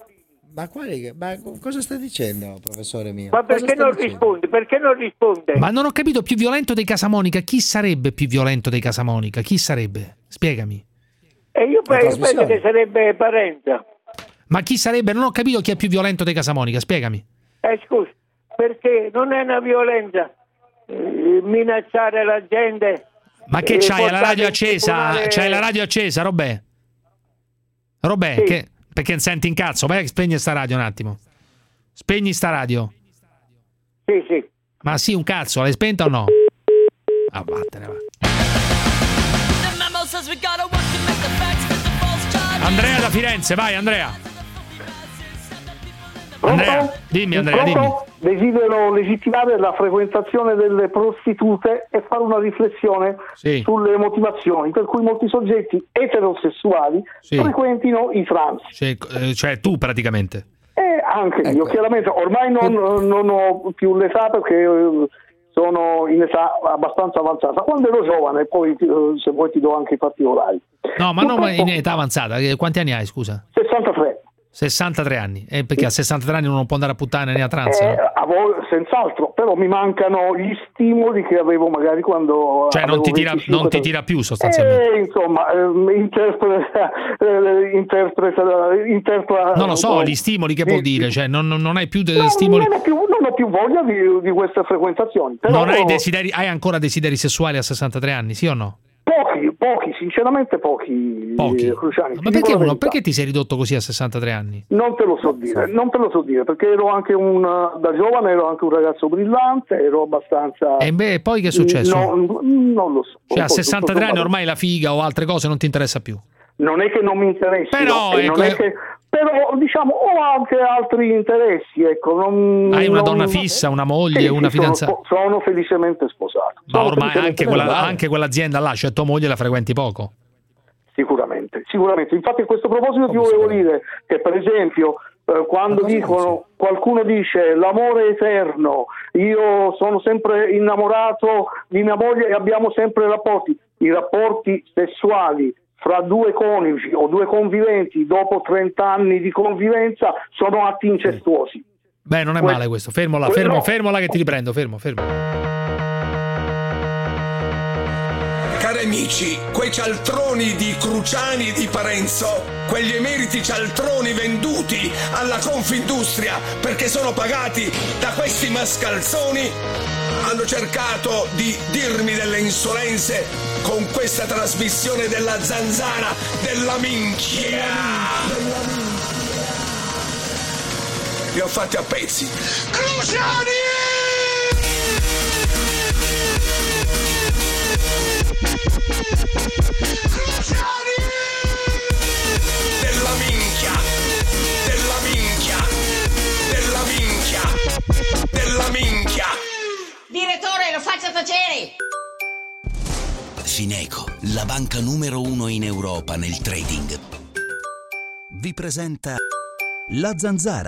Ma, quali, ma cosa stai dicendo, professore mio? Ma perché Cosa stai non dicendo? risponde? Perché non risponde? Ma non ho capito, più violento dei Casamonica. Chi sarebbe più violento dei Casamonica? Chi sarebbe? Spiegami. E io La penso trasmissione. che sarebbe Parenzo. Ma chi sarebbe? Non ho capito chi è più violento dei Casamonica, spiegami. Eh, scusa, perché non è una violenza eh, minacciare la gente. Ma che eh, c'hai? La portare radio in accesa? tribunale- C'hai la radio accesa, Robè? Robè, Sì. che... perché senti in cazzo? Vai, spegni sta radio un attimo. Spegni sta radio. Sì, sì. Ma sì, un cazzo, l'hai spenta o no? Ah, vattene, va. The memo says we gotta work to make the facts fit the false child. Andrea da Firenze, vai Andrea. Andrea, dimmi Andrea, dimmi. Desidero legittimare la frequentazione delle prostitute e fare una riflessione sì. sulle motivazioni per cui molti soggetti eterosessuali sì. frequentino i trans. Cioè, cioè tu praticamente. E anche ecco. io, chiaramente, ormai non, non ho più l'età perché sono in età abbastanza avanzata. Quando ero giovane, poi se vuoi ti do anche i particolari. No, ma non in età avanzata. Quanti anni hai, scusa? sessantatré. sessantatré anni, eh, perché a sessantatré anni non può andare a puttana né a trans, eh, no? a voi, senz'altro, però mi mancano gli stimoli che avevo magari quando cioè non ti, tira, non ti tira più sostanzialmente eh, insomma eh, interpreta, eh, interpreta, interpreta non lo so, eh, gli stimoli che di, vuol dire, cioè non, non hai più dei no, stimoli, non ho più, non ho più voglia di, di queste frequentazioni, però non hai desideri, hai ancora desideri sessuali a sessantatré anni, sì o no? Pochi, pochi, sinceramente pochi. Pochi. Cruciani. Ma perché, uno, perché ti sei ridotto così a sessantatré anni? Non te lo so dire, non te lo so dire, perché ero anche un, da giovane ero anche un ragazzo brillante, ero abbastanza... E beh, poi che è successo? No, non lo so. Cioè a sessantatré anni ormai la figa o altre cose non ti interessa più? Non è che non mi interessi, però, no, ecco, non è che... Però diciamo ho anche altri interessi, ecco. Non, hai una non... donna fissa, una moglie, sì, una sì, fidanzata? Sono, sono felicemente sposato. Ma sono ormai anche, quella, sposato. anche quell'azienda là, cioè tua moglie la frequenti poco? Sicuramente, sicuramente. Infatti a questo proposito ti volevo dire che per esempio eh, quando dicono, qualcuno dice l'amore è eterno, io sono sempre innamorato di mia moglie e abbiamo sempre rapporti, i rapporti sessuali fra due coniugi o due conviventi dopo trenta anni di convivenza sono atti incestuosi. Beh, non è que- male questo, fermola, que- fermo, no. fermola che ti riprendo, fermo, fermo. Cari amici, quei cialtroni di Cruciani di Parenzo, quegli emeriti cialtroni venduti alla Confindustria perché sono pagati da questi mascalzoni, hanno cercato di dirmi delle insolenze con questa trasmissione della zanzara della minchia. Li ho fatti a pezzi. Cruciani! Cruciani! Della minchia! Della minchia! Della minchia! Della minchia! Direttore, lo faccia tacere! Fineco, la banca numero uno in Europa nel trading, vi presenta La Zanzara.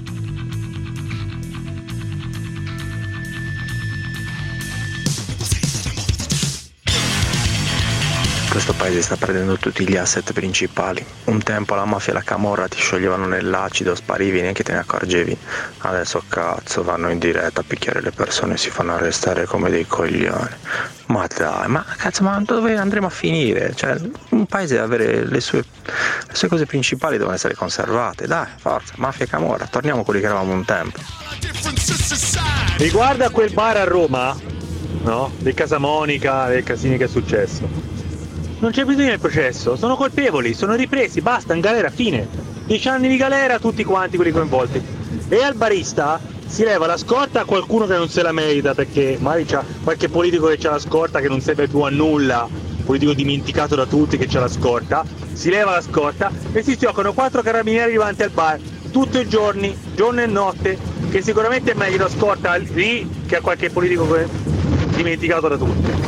Questo paese sta perdendo tutti gli asset principali. Un tempo la mafia e la camorra ti scioglievano nell'acido, sparivi, neanche te ne accorgevi. Adesso cazzo vanno in diretta a picchiare le persone e si fanno arrestare come dei coglioni. Ma dai, ma cazzo, ma dove andremo a finire? Cioè, un paese deve avere le sue, le sue cose principali devono essere conservate. Dai, forza, mafia e camorra, torniamo a quelli che eravamo un tempo. Riguardo a quel bar a Roma, no? Di Casa Monica, del casino che è successo. Non c'è bisogno del processo, sono colpevoli, sono ripresi, basta, in galera, fine. Dieci anni di galera tutti quanti quelli coinvolti. E al barista si leva la scorta a qualcuno che non se la merita, perché magari c'ha qualche politico che c'ha la scorta che non serve più a nulla, politico dimenticato da tutti che c'ha la scorta, si leva la scorta e si stoccano quattro carabinieri davanti al bar, tutti i giorni, giorno e notte, che sicuramente è meglio la scorta lì che a qualche politico che dimenticato da tutti.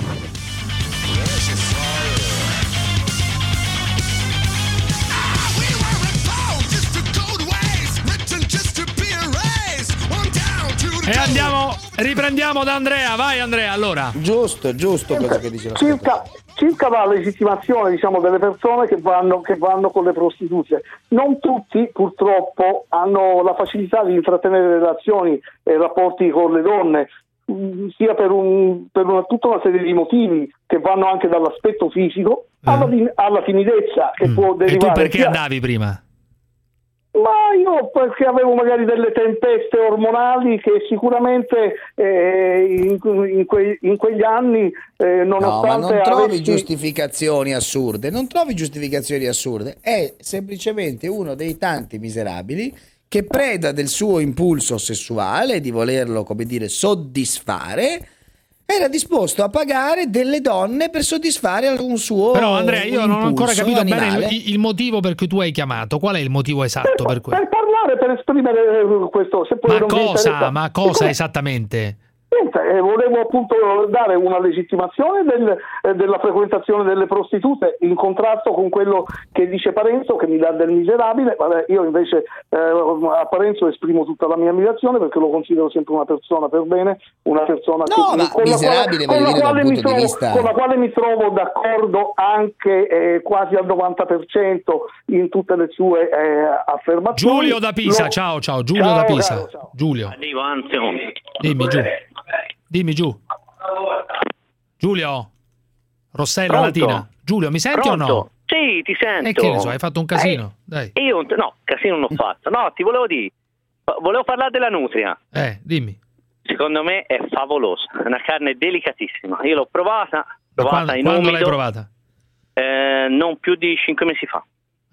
E andiamo, riprendiamo da Andrea, vai Andrea, allora. Giusto, giusto quello che dice la circa, circa la legittimazione, diciamo, delle persone che vanno, che vanno con le prostitute. Non tutti purtroppo hanno la facilità di intrattenere relazioni e rapporti con le donne, sia per, un, per una, tutta una serie di motivi che vanno anche dall'aspetto fisico alla, alla timidezza che mm. può derivare. E tu perché sia... andavi prima? Ma io perché avevo magari delle tempeste ormonali che sicuramente eh, in, in, que, in quegli anni eh, nonostante no, ma non trovi avessi... giustificazioni assurde, non trovi giustificazioni assurde, è semplicemente uno dei tanti miserabili che preda del suo impulso sessuale di volerlo, come dire, soddisfare, era disposto a pagare delle donne per soddisfare un suo Però Andrea, io non ho ancora capito animale. bene il, il motivo per cui tu hai chiamato. Qual è il motivo esatto per, per, per parlare, per esprimere questo. Se poi ma non vi cosa? interessa. Ma cosa esattamente? Niente, eh, volevo appunto dare una legittimazione del, eh, della frequentazione delle prostitute in contrasto con quello che dice Parenzo, che mi dà del miserabile. Vabbè, io invece eh, a Parenzo esprimo tutta la mia ammirazione perché lo considero sempre una persona per bene, una persona No, che, ma con, la miserabile, quale, con, la voglio dire, quale dal mi punto di trovo, vista- con la quale mi trovo d'accordo anche eh, quasi al novanta per cento in tutte le sue eh, affermazioni. Giulio da Pisa, Lo- ciao ciao, Giulio Ciao, da Pisa. caro, ciao. Giulio, Arrivo, Anzio. dimmi giù. Dimmi giù. Giulio. Rossella Pronto? Latina. Giulio, mi senti Pronto? o no? Sì, ti sento. E che ne so, hai fatto un casino. Dai. Eh, io no, casino non ho fatto. No, ti volevo dire, volevo parlare della nutria. Eh, dimmi. Secondo me è favolosa, è una carne delicatissima. Io l'ho provata, Ma provata quando in quando umido, l'hai provata? eh, non più di cinque mesi fa.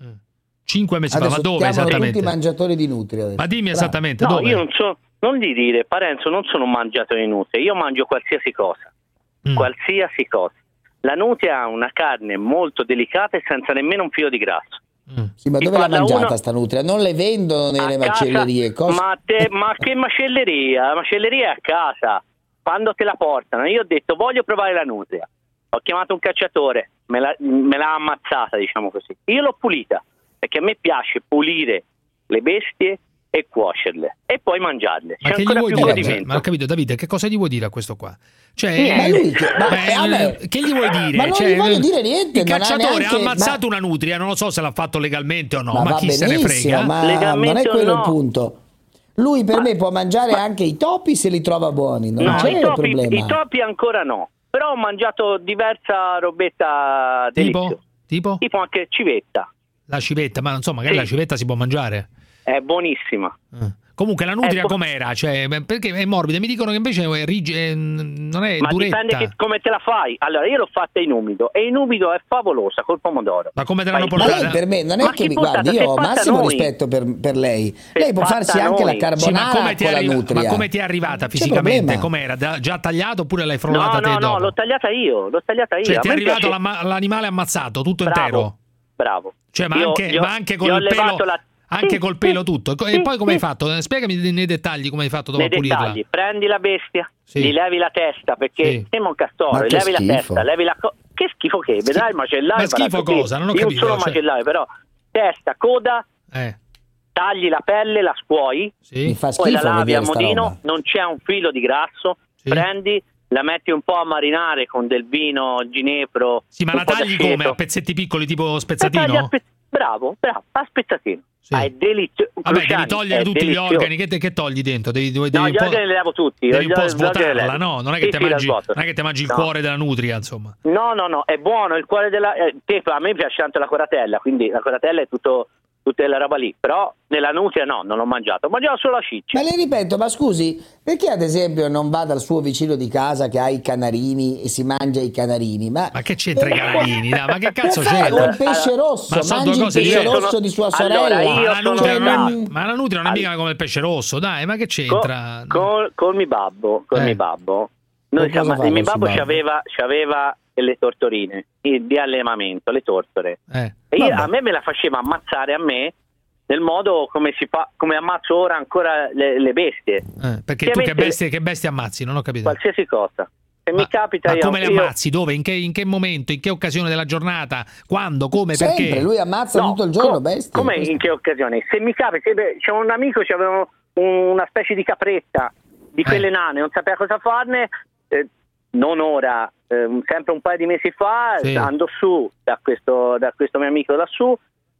Cinque mesi fa, Adesso ma dove chiamano esattamente? tutti mangiatori di nutria. adesso. Ma dimmi Bravo. esattamente No, dove? io non so, non gli dire, Parenzo, non sono un mangiatore di nutria, io mangio qualsiasi cosa, Mm. qualsiasi cosa. La nutria ha una carne molto delicata e senza nemmeno un filo di grasso. Sì, ma Mi dove l'ha parla mangiata uno- sta nutria? Non le vendono nelle A casa- macellerie. Cosa- Ma, te- ma che macelleria? La macelleria è a casa. Quando te la portano, io ho detto voglio provare la nutria. Ho chiamato un cacciatore, me, la- me l'ha ammazzata, diciamo così. Io l'ho pulita, perché a me piace pulire le bestie e cuocerle e poi mangiarle. Ma C'è che gli ancora vuoi più dire? godimento. Ma ho capito, Davide, che cosa gli vuoi dire a questo qua? Cioè, Sì, ma lui che- ma- beh, eh, vabbè. che gli vuoi dire? Ma non Cioè, gli voglio dire niente, Il non ha cacciatore neanche- ha ammazzato ma- una nutria, non lo so se l'ha fatto legalmente o no, ma ma, va chi se ne benissimo, frega? ma non è Legalmente quello no. il punto. Lui per me può mangiare anche i topi se li trova buoni, non No, c'è i topi, problema. i topi ancora no. Però ho mangiato diversa robetta deliziosa. Tipo? Tipo? Tipo anche civetta. La civetta, ma insomma, magari Sì. la civetta si può mangiare. È buonissima. Comunque la nutria Ecco. com'era? Cioè, perché è morbida, mi dicono che invece è rigida, non è Ma duretta. dipende che, come te la fai. Allora, io l'ho fatta in umido e in umido è favolosa col pomodoro. Ma come te l'hanno Fai- Ma portata? lei per me non è Ma che chi mi portata? guardi, Si è io ho fatta massimo noi. rispetto per, per lei. Lei può fatta farsi anche la noi. Sì, ma carbonara come ti è, con la arriva- nutria. ma come ti è arrivata C'è fisicamente? problema. Com'era? Da- già tagliato oppure l'hai No, frullata te no, dopo? no, l'ho tagliata io, l'ho tagliata io. Cioè A ti è me arrivato piace- l'amma- l'animale ammazzato, tutto Bravo, intero? Bravo. Cioè, ma Io- anche, io- ma anche io col ho pelo, levato la- anche Sì, col sì, pelo tutto. E sì, poi come hai sì. fatto? Spiegami nei dettagli come hai fatto dopo Nei a pulirla. dettagli, prendi la bestia, Sì. gli levi la testa perché Sì. sembra un Ma castoro, che levi la schifo. testa, levi la co- che schifo che, vedrai il macellaio. Ma schifo farà così. cosa? Non ho Io capito, non sono cioè- macellaio, però testa, coda, Eh, tagli la pelle, la scuoi, sì. Mi fa poi la schifo lavi a vedere sta modino, roba. non c'è un filo di grasso, Sì. prendi, la metti un po' a marinare con del vino, ginepro, Sì, ma un la po' tagli d'aceto. come? A pezzetti piccoli tipo La tagli a spezzatino? pe- Bravo, bravo, a spezzatino. Sì. Ah, è delizioso. Vabbè, devi Cruciani, togliere è tutti delizioso. gli organi. Che, te- che togli dentro? Devi, devi, No, devi gli un po', organi li levo tutti. devi gli un po' organi- gli organi li svuotarla, levo. no? Non è che Sì, te sì, la mangi, svuoto. non è che te mangi il No. cuore della nutria, insomma. No, no, no, è buono il cuore della... Eh, te, a me piace tanto la coratella, quindi la coratella è tutto, tutta la roba lì. Però nella nutria no, non l'ho mangiato. Ho mangiato solo la ciccia. Ma le ripeto, ma scusi, perché ad esempio non va dal suo vicino di casa che ha i canarini e si mangia i canarini? Ma, Ma che c'entra i canarini? Dai, ma che cazzo per fare c'entra? un pesce rosso, Ma sono mangi due il cose pesce diverse. rosso di sua Allora, sorella. io Ma la, sono nutria non è, stato- ma la nutria non è mica come il pesce rosso, dai, ma che c'entra? Con, con, con mio babbo, con Eh. mio babbo, noi E cosa siamo, fa il mio questo babbo babbo? c'aveva, c'aveva le tortorine il- di allevamento, le tortore. Eh. E io- Vabbè. a me me la faceva ammazzare a me nel modo come si fa, come ammazzo ora ancora le, le bestie. Eh, perché Che tu che avete- bestie, che bestie ammazzi? Non ho capito. Qualsiasi cosa. Se mi capita Ma io, come le io- ammazzi? Dove? In che, in che momento? In che occasione della giornata? Quando? Come? Sempre, Perché? lui ammazza No, tutto il giorno co- bestie. Come Questo- in che occasione? Se mi capita, beh, c'è un amico, c'aveva una specie di capretta di quelle Eh. nane, non sapeva cosa farne, eh, non ora, eh, sempre un paio di mesi fa, Sì. andò su da questo, da questo mio amico lassù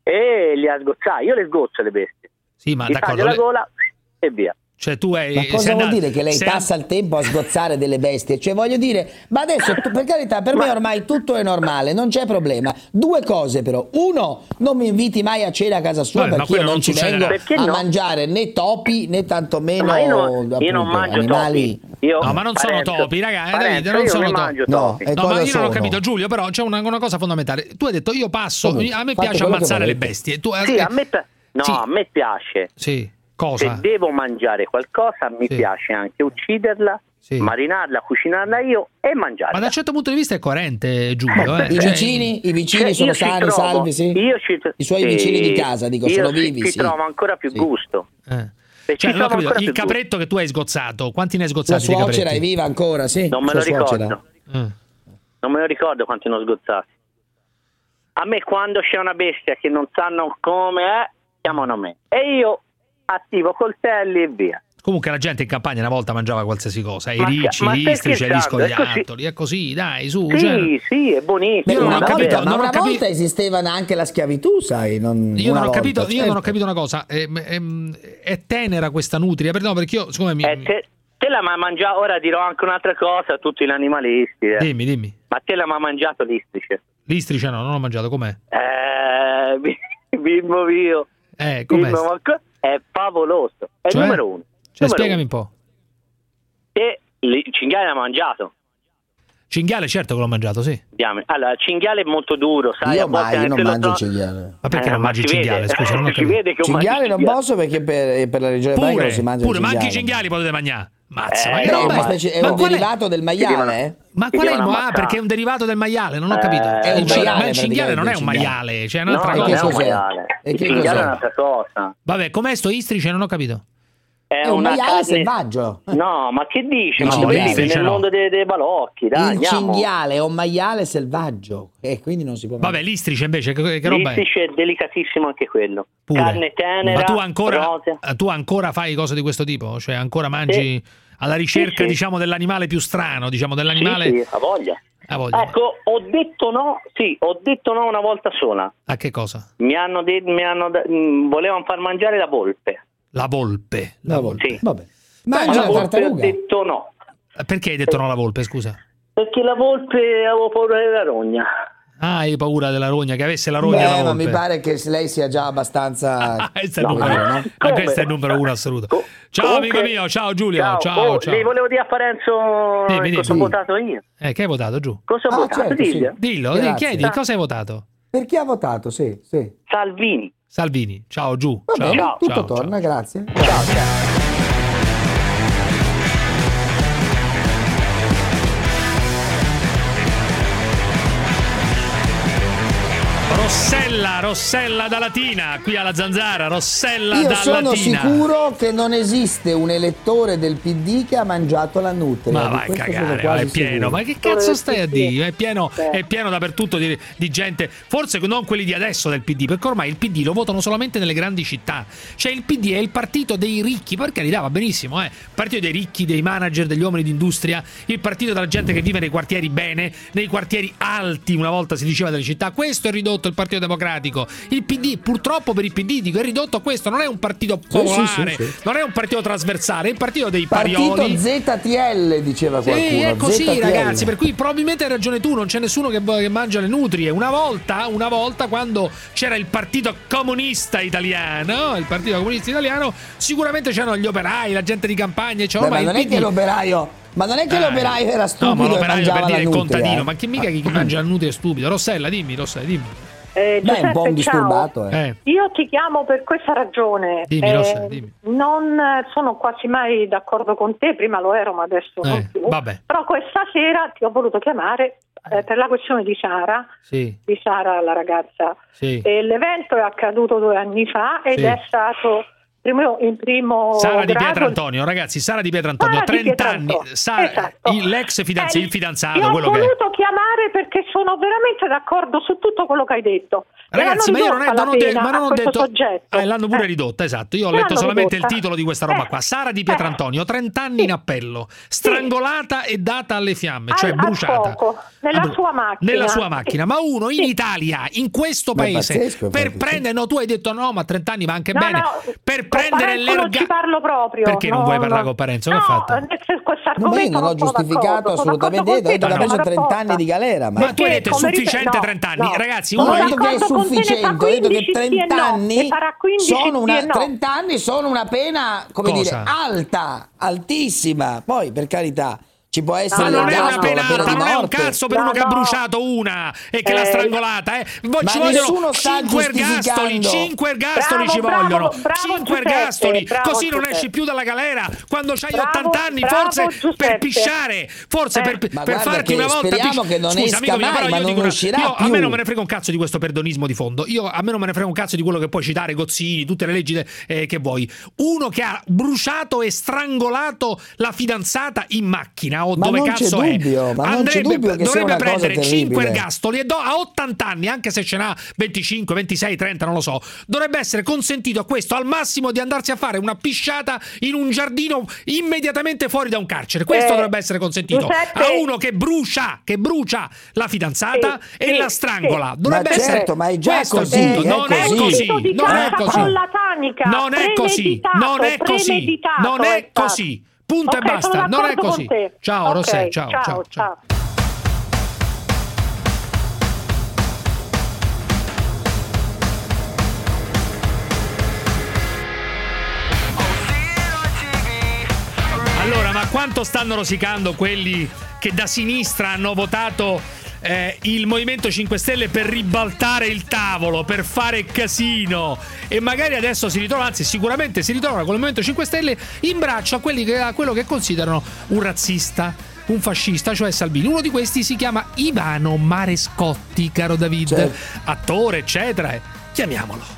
e li ha sgozzati. Io le sgozzo le bestie, Sì, ma gli taglio d'accordo. la le- gola e via. Cioè tu hai... Ma sei cosa vuol andato- dire che lei sei passa il tempo a sgozzare delle bestie? Cioè voglio dire, ma adesso tu- per carità, per me ormai tutto è normale, non c'è problema. Due cose però. Uno, non mi inviti mai a cena a casa sua Vabbè, ma perché io quello non non ci succederà. vengo Perché a no? mangiare né topi né tantomeno Ma io non, appunto, io non mangio animali. topi. Io, No, ma non sono Parenzo, topi, ragazzi, Parenzo, Davide, non io sono ne topi. mangio No, topi. e No, ma cosa io non ho sono? capito, Giulio, però c'è una, una cosa fondamentale. Tu hai detto io passo, Comunque, a me fate piace quello che ammazzare le volete. bestie. Tu, Sì, eh, a me, pi- no, sì. a me piace. Sì, cosa? Se devo mangiare qualcosa mi Sì. piace anche ucciderla sì. marinarla, cucinarla io e mangiarla. Ma da un certo punto di vista è coerente, Giulio. Eh. I Cioè, vicini, i vicini Cioè, sono io ci sani, trovo- salvi, sì? io ci- I suoi sì, vicini di casa, dico, io sono ci- vivi, ci sì. trovo ancora più gusto. Eh. E ci Cioè, non ho trovo capito, ancora il più capretto che tu hai sgozzato, quanti ne hai La sgozzati di suocera capretti? è viva ancora, sì? Non me lo Sua suocera. ricordo. Eh. Non me lo ricordo quanti ne ho sgozzati. A me quando c'è una bestia che non sanno come è, chiamano me. E io attivo coltelli e via. Comunque la gente in campagna una volta mangiava qualsiasi cosa, i Ma- ricci, ma gli stai istrici, gli scherzando? È così. scogliattoli, è così, dai, su. Sì, cioè- sì, è buonissimo. Io non ho Una capito, volta, ma non ho una capi- volta esisteva anche la schiavitù, sai? Non, Io, una non ho, volta, capito, io certo. non ho capito una cosa, è, è, è tenera questa nutria, no, perché io, siccome mi... Eh, te, te la ma mangiato, ora dirò anche un'altra cosa a tutti gli animalisti. Eh. Dimmi, dimmi. Ma te la ma mangiato l'istrice? L'istrice no, non l'ho mangiato, com'è? Eh, bimbo mio. Eh, com'è? Bimbo, ma co- è favoloso. È Cioè? il numero uno. Cioè, Numero spiegami uno. un po'. E il cinghiale l'ha mangiato. Cinghiale certo che l'ho mangiato, sì. Diamine. Allora, il cinghiale è molto duro, sai? Io a volte mai, io anche non lo mangio il so- cinghiale. Ma perché Eh, non ma mangi il si cinghiale? vede. Scusa, non ho Si capito. vede che un Cinghiale non cinghiale. posso perché per, per la regione Veneto Pure, non si mangia pure il manchi i cinghiale. cinghiali potete mangiare. Mazza, Eh, ma che Però roba è, una è? specie- è Ma un qual è- derivato del maiale, eh? Ma Ti qual è il devono mo- ah, ammazzare. perché è un derivato del maiale? Non ho capito. È un il, ci- maiale, ma il cinghiale non è un praticamente, il maiale, cioè è No, un'altra non che è cosa. un cos'è? maiale. E Il che cinghiale cos'è? è un'altra cosa. Vabbè, com'è sto istrice? Non ho capito. È, È un una maiale carne... selvaggio. No, ma che dici? Il Ma dove cinghiale, vivi? cioè Nel no. mondo dei, dei balocchi, dai, Il andiamo. cinghiale è un maiale selvaggio e quindi non si può Vabbè, mangiare. l'istrice invece, che, che roba è? L'istrice è delicatissimo anche quello. Pure. Carne tenera, Ma tu ancora, rosea. tu ancora fai cose di questo tipo? Cioè ancora mangi alla ricerca, Sì, sì. diciamo, dell'animale più strano, diciamo, dell'animale... Sì, sì, ha voglia. Ha voglia. Ecco, ho detto no, sì, ho detto no una volta sola. A che cosa? Mi hanno detto, mi hanno da- mh, volevano far mangiare la volpe. La volpe. La volpe. Sì. Vabbè. Ma Mangia la la volpe ho tartaruga. detto no, Perché hai detto no alla volpe, scusa? perché la volpe avevo paura della rogna. Ah, hai paura della rogna, che avesse la rogna Beh, la ma volpe. mi pare che lei sia già abbastanza... Ah, questo è il No, numero, no, ah, come? questo è il numero uno assoluto. Co- Ciao comunque- amico mio, ciao Giulio, ciao, ciao. Oh, gli volevo dire a Parenzo Dimmi, cosa dimmi. ho votato io. Eh, che hai votato giù? Cosa ho Ah, votato? certo, sì. Dillo. Dillo, Grazie. di- chiedi, cosa hai votato? Per chi ha votato? Sì, sì. Salvini. Salvini, ciao giù. Va ciao, bene, ciao, tutto ciao, torna, grazie. Ciao, ciao. Rossella, Rossella da Latina, qui alla Zanzara, Rossella Io da sono Latina. sicuro che non esiste un elettore del P D che ha mangiato la nutria. Ma di vai a questo sono cagare, quasi ma è pieno, sicuro. ma che cazzo stai a dire? È pieno, è pieno dappertutto di, di gente, forse non quelli di adesso del P D, perché ormai il P D lo votano solamente nelle grandi città. Cioè il P D è il partito dei ricchi, per carità, va benissimo, eh. Il partito dei ricchi, dei manager, degli uomini d'industria, il partito della gente che vive nei quartieri bene, nei quartieri alti, una volta si diceva delle città. Questo è ridotto il Partito Democratico. Il P D, purtroppo per il P D, dico, è ridotto a questo, non è un partito Sì, popolare, sì, sì, sì. non è un partito trasversale, è il partito dei Partito parioli. Z T L, diceva qualcuno. Sì, è così, Z T L. ragazzi, per cui probabilmente hai ragione tu, non c'è nessuno che, che mangia le nutrie. Una volta, una volta quando c'era il Partito Comunista Italiano, il Partito Comunista Italiano, sicuramente c'erano gli operai, la gente di campagna, cioè, Beh, ormai ma il non è P D che l'operaio Ma non è che Eh. l'operaio era No, ma stupido e l'operaio mangiava per dire la il nutria, contadino, eh? ma che mica chi mangia la nutria è stupido. Rossella, dimmi, Rossella, dimmi. Eh, Beh, è un po' un Giuseppe, disturbato, ciao. eh. Io ti chiamo per questa ragione. Dimmi, Eh, Rossella, dimmi. Non sono quasi mai d'accordo con te, prima lo ero, ma adesso non Eh, più. vabbè. Però questa sera ti ho voluto chiamare eh, per la questione di Sara, Sì, di Sara la ragazza. sì. E l'evento è accaduto due anni fa ed Sì. è stato primo, in primo Sara di grado. Pietrantonio, ragazzi, Sara di Pietrantonio, Sara di trenta anni. Pietrantonio, Sara, esatto. il- l'ex fidanzato, Eh, il fidanzato, Ti ho quello che è. voluto chiamare perché sono veramente d'accordo su tutto quello che hai detto. Ragazzi, ma io non, è, non ho, de- ma non ho detto. soggetto. Eh, l'hanno pure Eh. ridotta, esatto. Io ho Me letto l'hanno solamente ridotta. il titolo di questa roba Eh. qua. Sara di Pietrantonio, trenta anni in appello, strangolata e data alle fiamme, cioè Al- al bruciata. fuoco, nella Ah, bru- sua macchina. Nella sua macchina. Ma uno in Sì. Italia, in questo Ma è paese, pazzesco, per infatti, sì. prendere. No, tu hai detto no, ma trenta anni va anche No, bene. no, per con prendere Parenzo non ci l'erga. parlo proprio. Perché non no, vuoi parlare no. con Parenzo? No, Che ha fatto? eh, se questo No, ma io non ho argomento sono giustificato d'accordo, sono assolutamente d'accordo niente, ho detto che ha con te, preso ma non trenta apposta. anni di galera. Ma, Ma tu hai detto è come ripet- sufficiente no, trenta anni, no. ragazzi. non Uno ho Sono detto che è d'accordo con te, ne fa sufficiente, ho detto che quindici sì e trenta no, anni ne farà quindici sono una, sì e no. trenta anni sono una pena, come Cosa? dire, alta, altissima. Poi, per carità, Ci può essere ma non è una l'ergastolo, la pena penata, di non è un morte. cazzo per No, uno che ha no. bruciato una e che l'ha Eh, strangolata, eh. Poi ma ci nessuno vogliono sta cinque ergastoli, giustificando. cinque ergastoli Bravo, ci bravo, vogliono, bravo, cinque Giuseppe, ergastoli, bravo, così non Giuseppe. esci più dalla galera quando c'hai Bravo, ottanta anni, bravo, forse Giuseppe. per pisciare, forse Eh. per, Ma per guarda farti che una volta speriamo pisci- che non Scusa, esca amico mio, mai, però ma io non dico una- uscirà io- a più. me non me ne frega un cazzo di questo perdonismo di fondo. Io a me non me ne frega un cazzo di quello che puoi citare, Gozzini, tutte le leggi eh, che vuoi. Uno che ha bruciato e strangolato la fidanzata in macchina o Ma dove non cazzo c'è è, dubbio, ma non c'è andrebbe, dubbio che sia dovrebbe una cosa prendere terribile. cinque ergastoli e do, a ottanta anni, anche se ce n'ha venticinque, ventisei, trenta, non lo so, dovrebbe essere consentito a questo al massimo di andarsi a fare una pisciata in un giardino immediatamente fuori da un carcere. Questo Eh, dovrebbe essere consentito Giuseppe- a uno che brucia, che brucia la fidanzata Sì, e sì, la strangola. sì. Dovrebbe Ma essere certo, ma è già questo il così, punto. è Non è così. così, Delitto di non è caccia così. con la tanica, Non è così, premeditato, non è così, premeditato non è è stato. così. Punto Ok, e basta, sono non è d'accordo così. con te. Ciao Ok, Rosè, ciao, ciao, ciao. ciao. Allora, ma quanto stanno rosicando quelli che da sinistra hanno votato eh, il Movimento cinque Stelle per ribaltare il tavolo, per fare casino, e magari adesso si ritrovano, anzi sicuramente si ritrovano con il Movimento cinque Stelle in braccio a, quelli che, a quello che considerano un razzista, un fascista, cioè Salvini. Uno di questi si chiama Ivano Marescotti, caro David, Certo. attore, eccetera. eh. Chiamiamolo.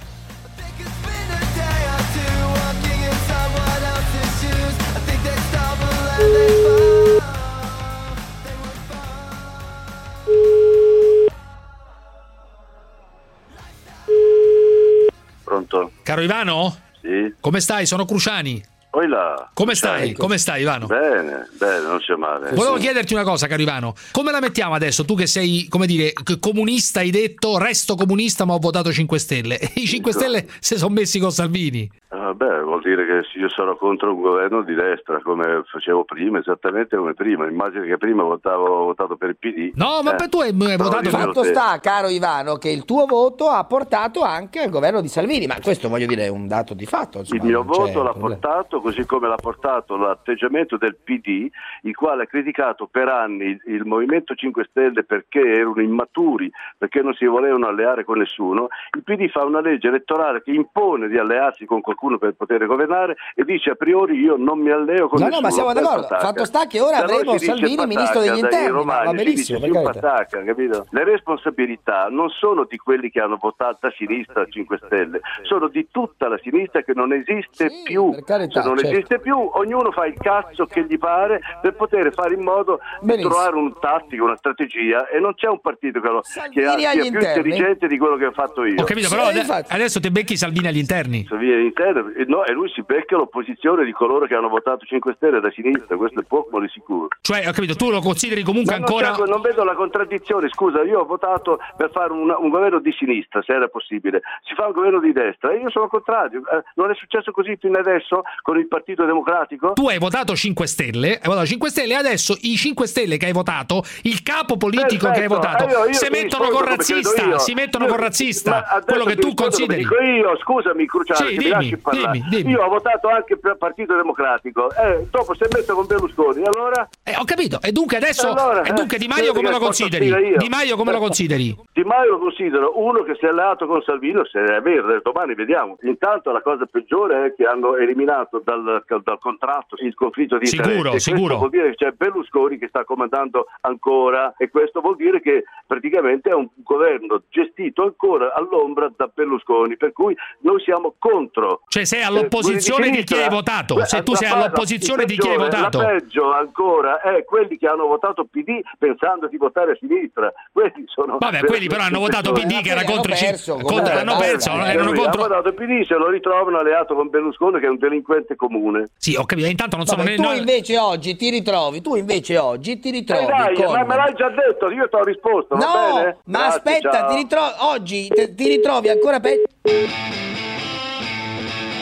Pronto? Caro Ivano? Sì? Come stai? Sono Cruciani. Poi là. Come stai? Come stai, Ivano? Bene, bene, non c'è male. Volevo Sì. chiederti una cosa, caro Ivano. Come la mettiamo adesso? Tu che sei, come dire, c- comunista, hai detto, resto comunista ma ho votato cinque Stelle. E i cinque Stelle si sono messi con Salvini. Ah, beh, vuol dire che io sarò contro un governo di destra, come facevo prima, esattamente come prima. Immagino che prima votavo, ho votato per il P D. No, ma Eh, per tu hai, hai però votato... dimmelo Fatto te. sta, caro Ivano, che il tuo voto ha portato anche al governo di Salvini, ma questo voglio dire è un dato di fatto. Insomma, Il mio non c'è voto l'ha problema. portato, così come l'ha portato l'atteggiamento del P D, il quale ha criticato per anni il, il Movimento cinque Stelle perché erano immaturi, perché non si volevano alleare con nessuno. Il P D fa una legge elettorale che impone di allearsi con qualcuno per poter governare e dice a priori io non mi alleo con No, nessuno. no, ma siamo d'accordo. Patacca. Fatto sta che ora Da noi avremo si dice Salvini patacca, ministro degli dai interni, romani ma va si benissimo, dice per più carità. patacca, capito? Le responsabilità non sono di quelli che hanno votato a sinistra cinque Stelle, sono di tutta la sinistra che non esiste Sì, più. per carità, Se non certo. esiste più, ognuno fa il cazzo che gli pare per poter fare in modo di Benissimo. trovare un tattico, una strategia, e non c'è un partito che, lo, che ha- Salvini agli sia più interni. intelligente di quello che ho fatto io. Ho capito, Sì, però ade- infatti. adesso ti becchi Salvini agli interni. Salvini all'interno, e no, e lui si becca l'opposizione di coloro che hanno votato cinque Stelle da sinistra, questo è poco ma di sicuro. Cioè, ho capito, tu lo consideri comunque No, non ancora... c'è- non vedo la contraddizione, scusa, io ho votato per fare un, un governo di sinistra, se era possibile, si fa un governo di destra, e io sono contrario. Eh, non è successo così fino adesso con il Partito Democratico? Tu hai votato cinque Stelle, hai votato cinque Stelle e adesso i cinque Stelle che hai votato, il capo politico Perfetto. che hai votato, Eh, io- io si ti mettono rispondo con come credo razzista, io. si mettono Io- con ma razzista, adesso quello che ti tu rispondo come consideri. dico io, scusami Cruciani, Sì, che mi dimmi, lasci parlare. dimmi, dimmi. Io ho votato anche per il Partito Democratico, eh, dopo si è messo con Berlusconi, allora? Eh, ho capito, e dunque adesso, Allora, e dunque eh, Di Maio come che lo posso consideri? dire io? Di Maio come lo consideri? Di Maio lo considero uno che si è alleato con Salvini, se è vero, domani vediamo. Intanto la cosa peggiore è che hanno eliminato dal, dal contratto il conflitto di Sicuro, interessi. sicuro. Questo vuol dire che c'è Berlusconi che sta comandando ancora, e questo vuol dire che praticamente è un governo gestito ancora all'ombra da Berlusconi, per cui noi siamo contro. Cioè sei Eh, all'opposizione quelli di chi hai sinistra- votato, Beh, se tu la- sei la- all'opposizione il di chi hai peggiore, votato. La peggio ancora è quelli che hanno votato P D pensando di votare a sinistra. Questi sono Vabbè, quelli però hanno votato P D che era hanno contro i cin- perso, contro- comunque, hanno basta, perso, eh. erano Lui contro. ha votato il P D, se lo ritrovano alleato con Berlusconi che è un delinquente comune. Sì, ho capito, intanto non sono Vabbè, né tu no- invece oggi ti ritrovi, tu invece oggi ti ritrovi Eh dai, con... ma me l'hai già detto, io ti ho risposto, va No, bene? ma Grazie, aspetta, ciao. ti ritrovi oggi te- ti ritrovi ancora peggio.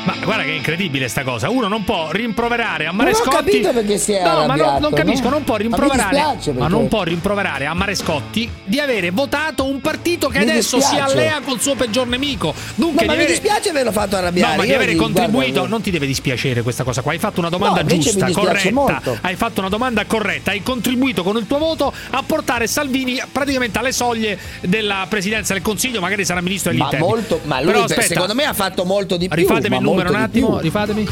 Ma guarda che è incredibile sta cosa. Uno non può rimproverare a Marescotti. Non ho capito perché si è No, arrabbiato, ma no, non capisco, no? non può Ma mi rimproverare. dispiace Ma, perché- non può rimproverare a Marescotti di avere votato un partito che Mi adesso dispiace. si allea col suo peggior nemico. Dunque No, di ma mi avere... dispiace averlo fatto arrabbiare. No, ma di Io avere gli- contribuito, guarda, non ti deve dispiacere questa cosa qua. Hai fatto una domanda No, invece giusta, mi dispiace corretta. molto. Hai fatto una domanda corretta, hai contribuito con il tuo voto a portare Salvini praticamente alle soglie della presidenza del Consiglio, magari sarà ministro degli Ma interni. molto, ma lui Però per- aspetta, secondo me ha fatto molto di più. rifatemi ma il numero un molto di attimo, più. rifatemi.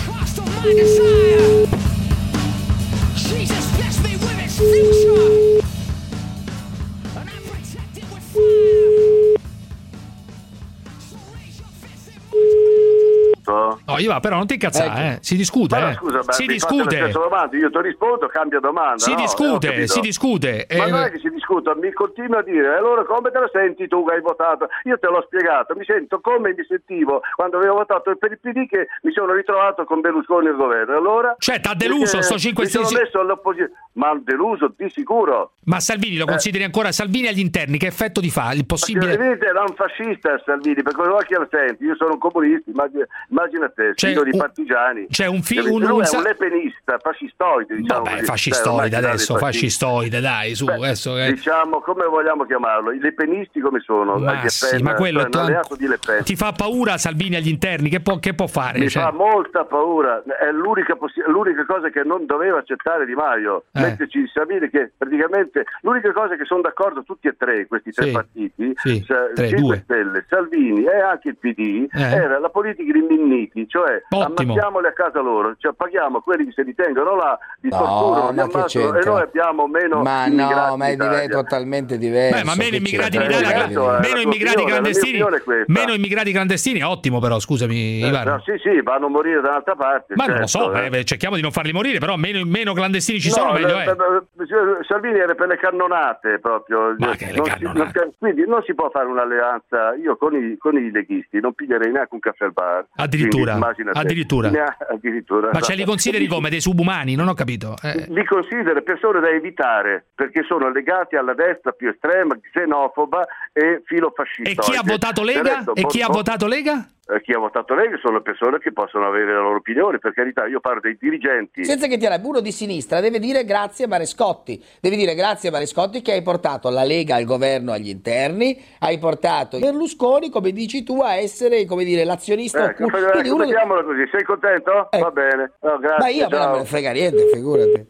No, io va, però non ti incazzare, eh. Si discute, Ma no, eh. scusa, ma si mi fate la discute. stessa domanda, io ti rispondo, cambia domanda. Si no? discute, Eh, ho capito. si discute. Ma Eh, non è che si discuta, mi continua a dire, allora come te la senti tu che hai votato? Io te l'ho spiegato, mi sento come mi sentivo quando avevo votato per il P D, che mi sono ritrovato con Berlusconi al governo. Allora, Cioè, t'ha deluso perché sto cinque mi sono Stelle? messo all'opposizione, ma deluso di sicuro. Ma Salvini lo consideri ancora Salvini agli interni? Che effetto ti fa? Il possibile. Vedete, era un fascista Salvini, per quello che lo senti, io sono un comunista, immagina, immagina te, C'è figlio di un- partigiani. c'è un fi- Capito? un- Lui un è sa- un lepenista, fascistoide, diciamo Vabbè, così. fascistoide Cioè, ormai adesso, si dà dei fascisti. fascistoide, dai, su, Beh, adesso. eh. Diciamo, come vogliamo chiamarlo? I lepenisti come sono? Ma Le sì, Pen, ma quello cioè, tu- un alleato di Le Pen. ti fa paura Salvini agli interni? Che può, che può fare? Mi Cioè, fa molta paura, è l'unica, possi- l'unica cosa che non doveva accettare Di Maio, Eh. metterci Salvini, che praticamente l'unica cosa che sono d'accordo tutti e tre, questi tre Sì. partiti, Sì, cioè, tre, cinque due. Stelle, Salvini e anche il P D, Eh. era la politica dei minniti, cioè Ottimo. ammazziamoli a casa loro, cioè paghiamo quelli che si ritengono là, li No, torturano, li ma che ammazzano e c'entra? noi abbiamo meno Ma immigrati no, ma è in Italia. dive- totalmente diverso. Beh, ma meno che immigrati in c'entra? Italia, Eh, certo, è meno la immigrati tua opinione, clandestini, la mia opinione è questa. meno immigrati clandestini è ottimo, però scusami, Eh, Ivano. no, sì, sì, vanno a morire da un'altra parte. Ma non lo certo, so, eh. eh, cerchiamo di non farli morire, però meno, meno clandestini ci No, sono, meglio eh, è. eh, Salvini era per le cannonate proprio. Ma che le Non si- cannonate? non- quindi non si può fare un'alleanza. Io con i, con i leghisti non piglierei neanche un caffè al bar. Addirittura, Quindi, immagina te. addirittura. Ne- addirittura. Ma ce li consideri come dei subumani? Non ho capito. Eh. Li considero persone da evitare perché sono legati alla destra più estrema, xenofoba e filofascista. E chi ha votato Lega? E chi ha votato Lega? Eh, chi ha votato Lega sono persone che possono avere la loro opinione, per carità. Io parlo dei dirigenti. Senza che ti arrabbi, uno di sinistra deve dire grazie a Marescotti, devi dire grazie a Marescotti che hai portato la Lega al governo agli interni, hai portato Berlusconi, come dici tu, a essere, come dire, l'azionista Ecco, occulto. ecco, Quindi uno- mettiamola così, sei contento? Va bene, no, grazie. Ma io a me non ciao. me ne frega niente, figurati.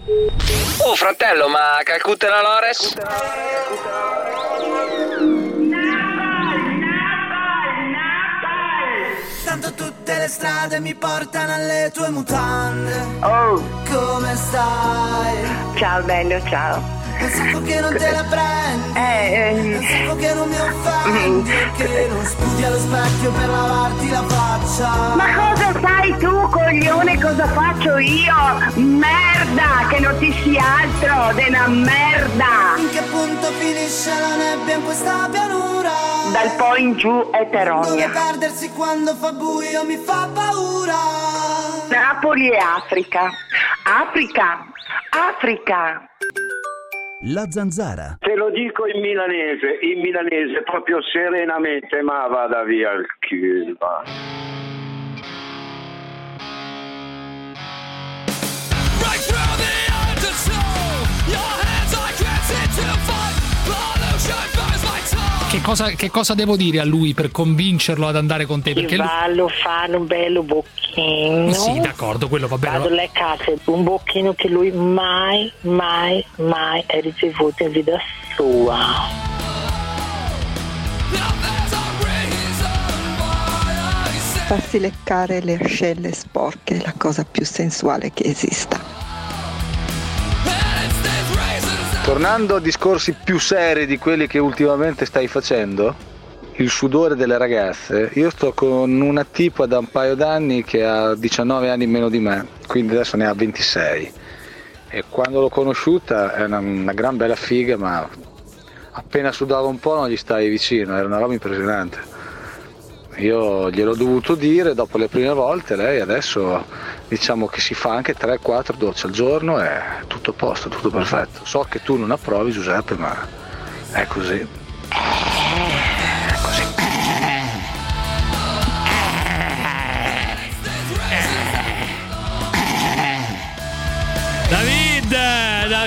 Oh fratello, ma Calcutta e la Lores? Tanto tutte le strade mi portano alle tue mutande. Oh, Come stai? Ciao bello, ciao. Un sacco che non te la prendi. Eh, Un sacco che non mi offendi. Che non sputi allo specchio per lavarti la faccia. Ma cosa sai tu, coglione, cosa faccio io? Merda, che non ti sia altro della merda. In che punto finisce la nebbia in questa pianura? Dal po' in giù è Dove Terogna. perdersi quando fa buio mi fa paura. Napoli e Africa. Africa, Africa. La Zanzara. te lo dico in milanese, in milanese proprio serenamente, ma vada via il culo. Che cosa, che cosa devo dire a lui per convincerlo ad andare con te? Perché Ti lui... vallo fare un bello bocchino. Sì, d'accordo, quello va bene. Vado alle case, un bocchino che lui mai, mai, mai ha ricevuto in vita sua. Farsi leccare le ascelle sporche è la cosa più sensuale che esista. Tornando a discorsi più seri di quelli che ultimamente stai facendo, il sudore delle ragazze, io sto con una tipa da un paio d'anni che ha diciannove anni meno di me, quindi adesso ne ha ventisei, e quando l'ho conosciuta è una, una gran bella figa, ma appena sudava un po' non gli stai vicino, era una roba impressionante. Io gliel'ho dovuto dire dopo le prime volte, lei adesso diciamo che si fa anche tre quattro docce al giorno e tutto a posto, tutto perfetto. So che tu non approvi, Giuseppe, ma è così. È così.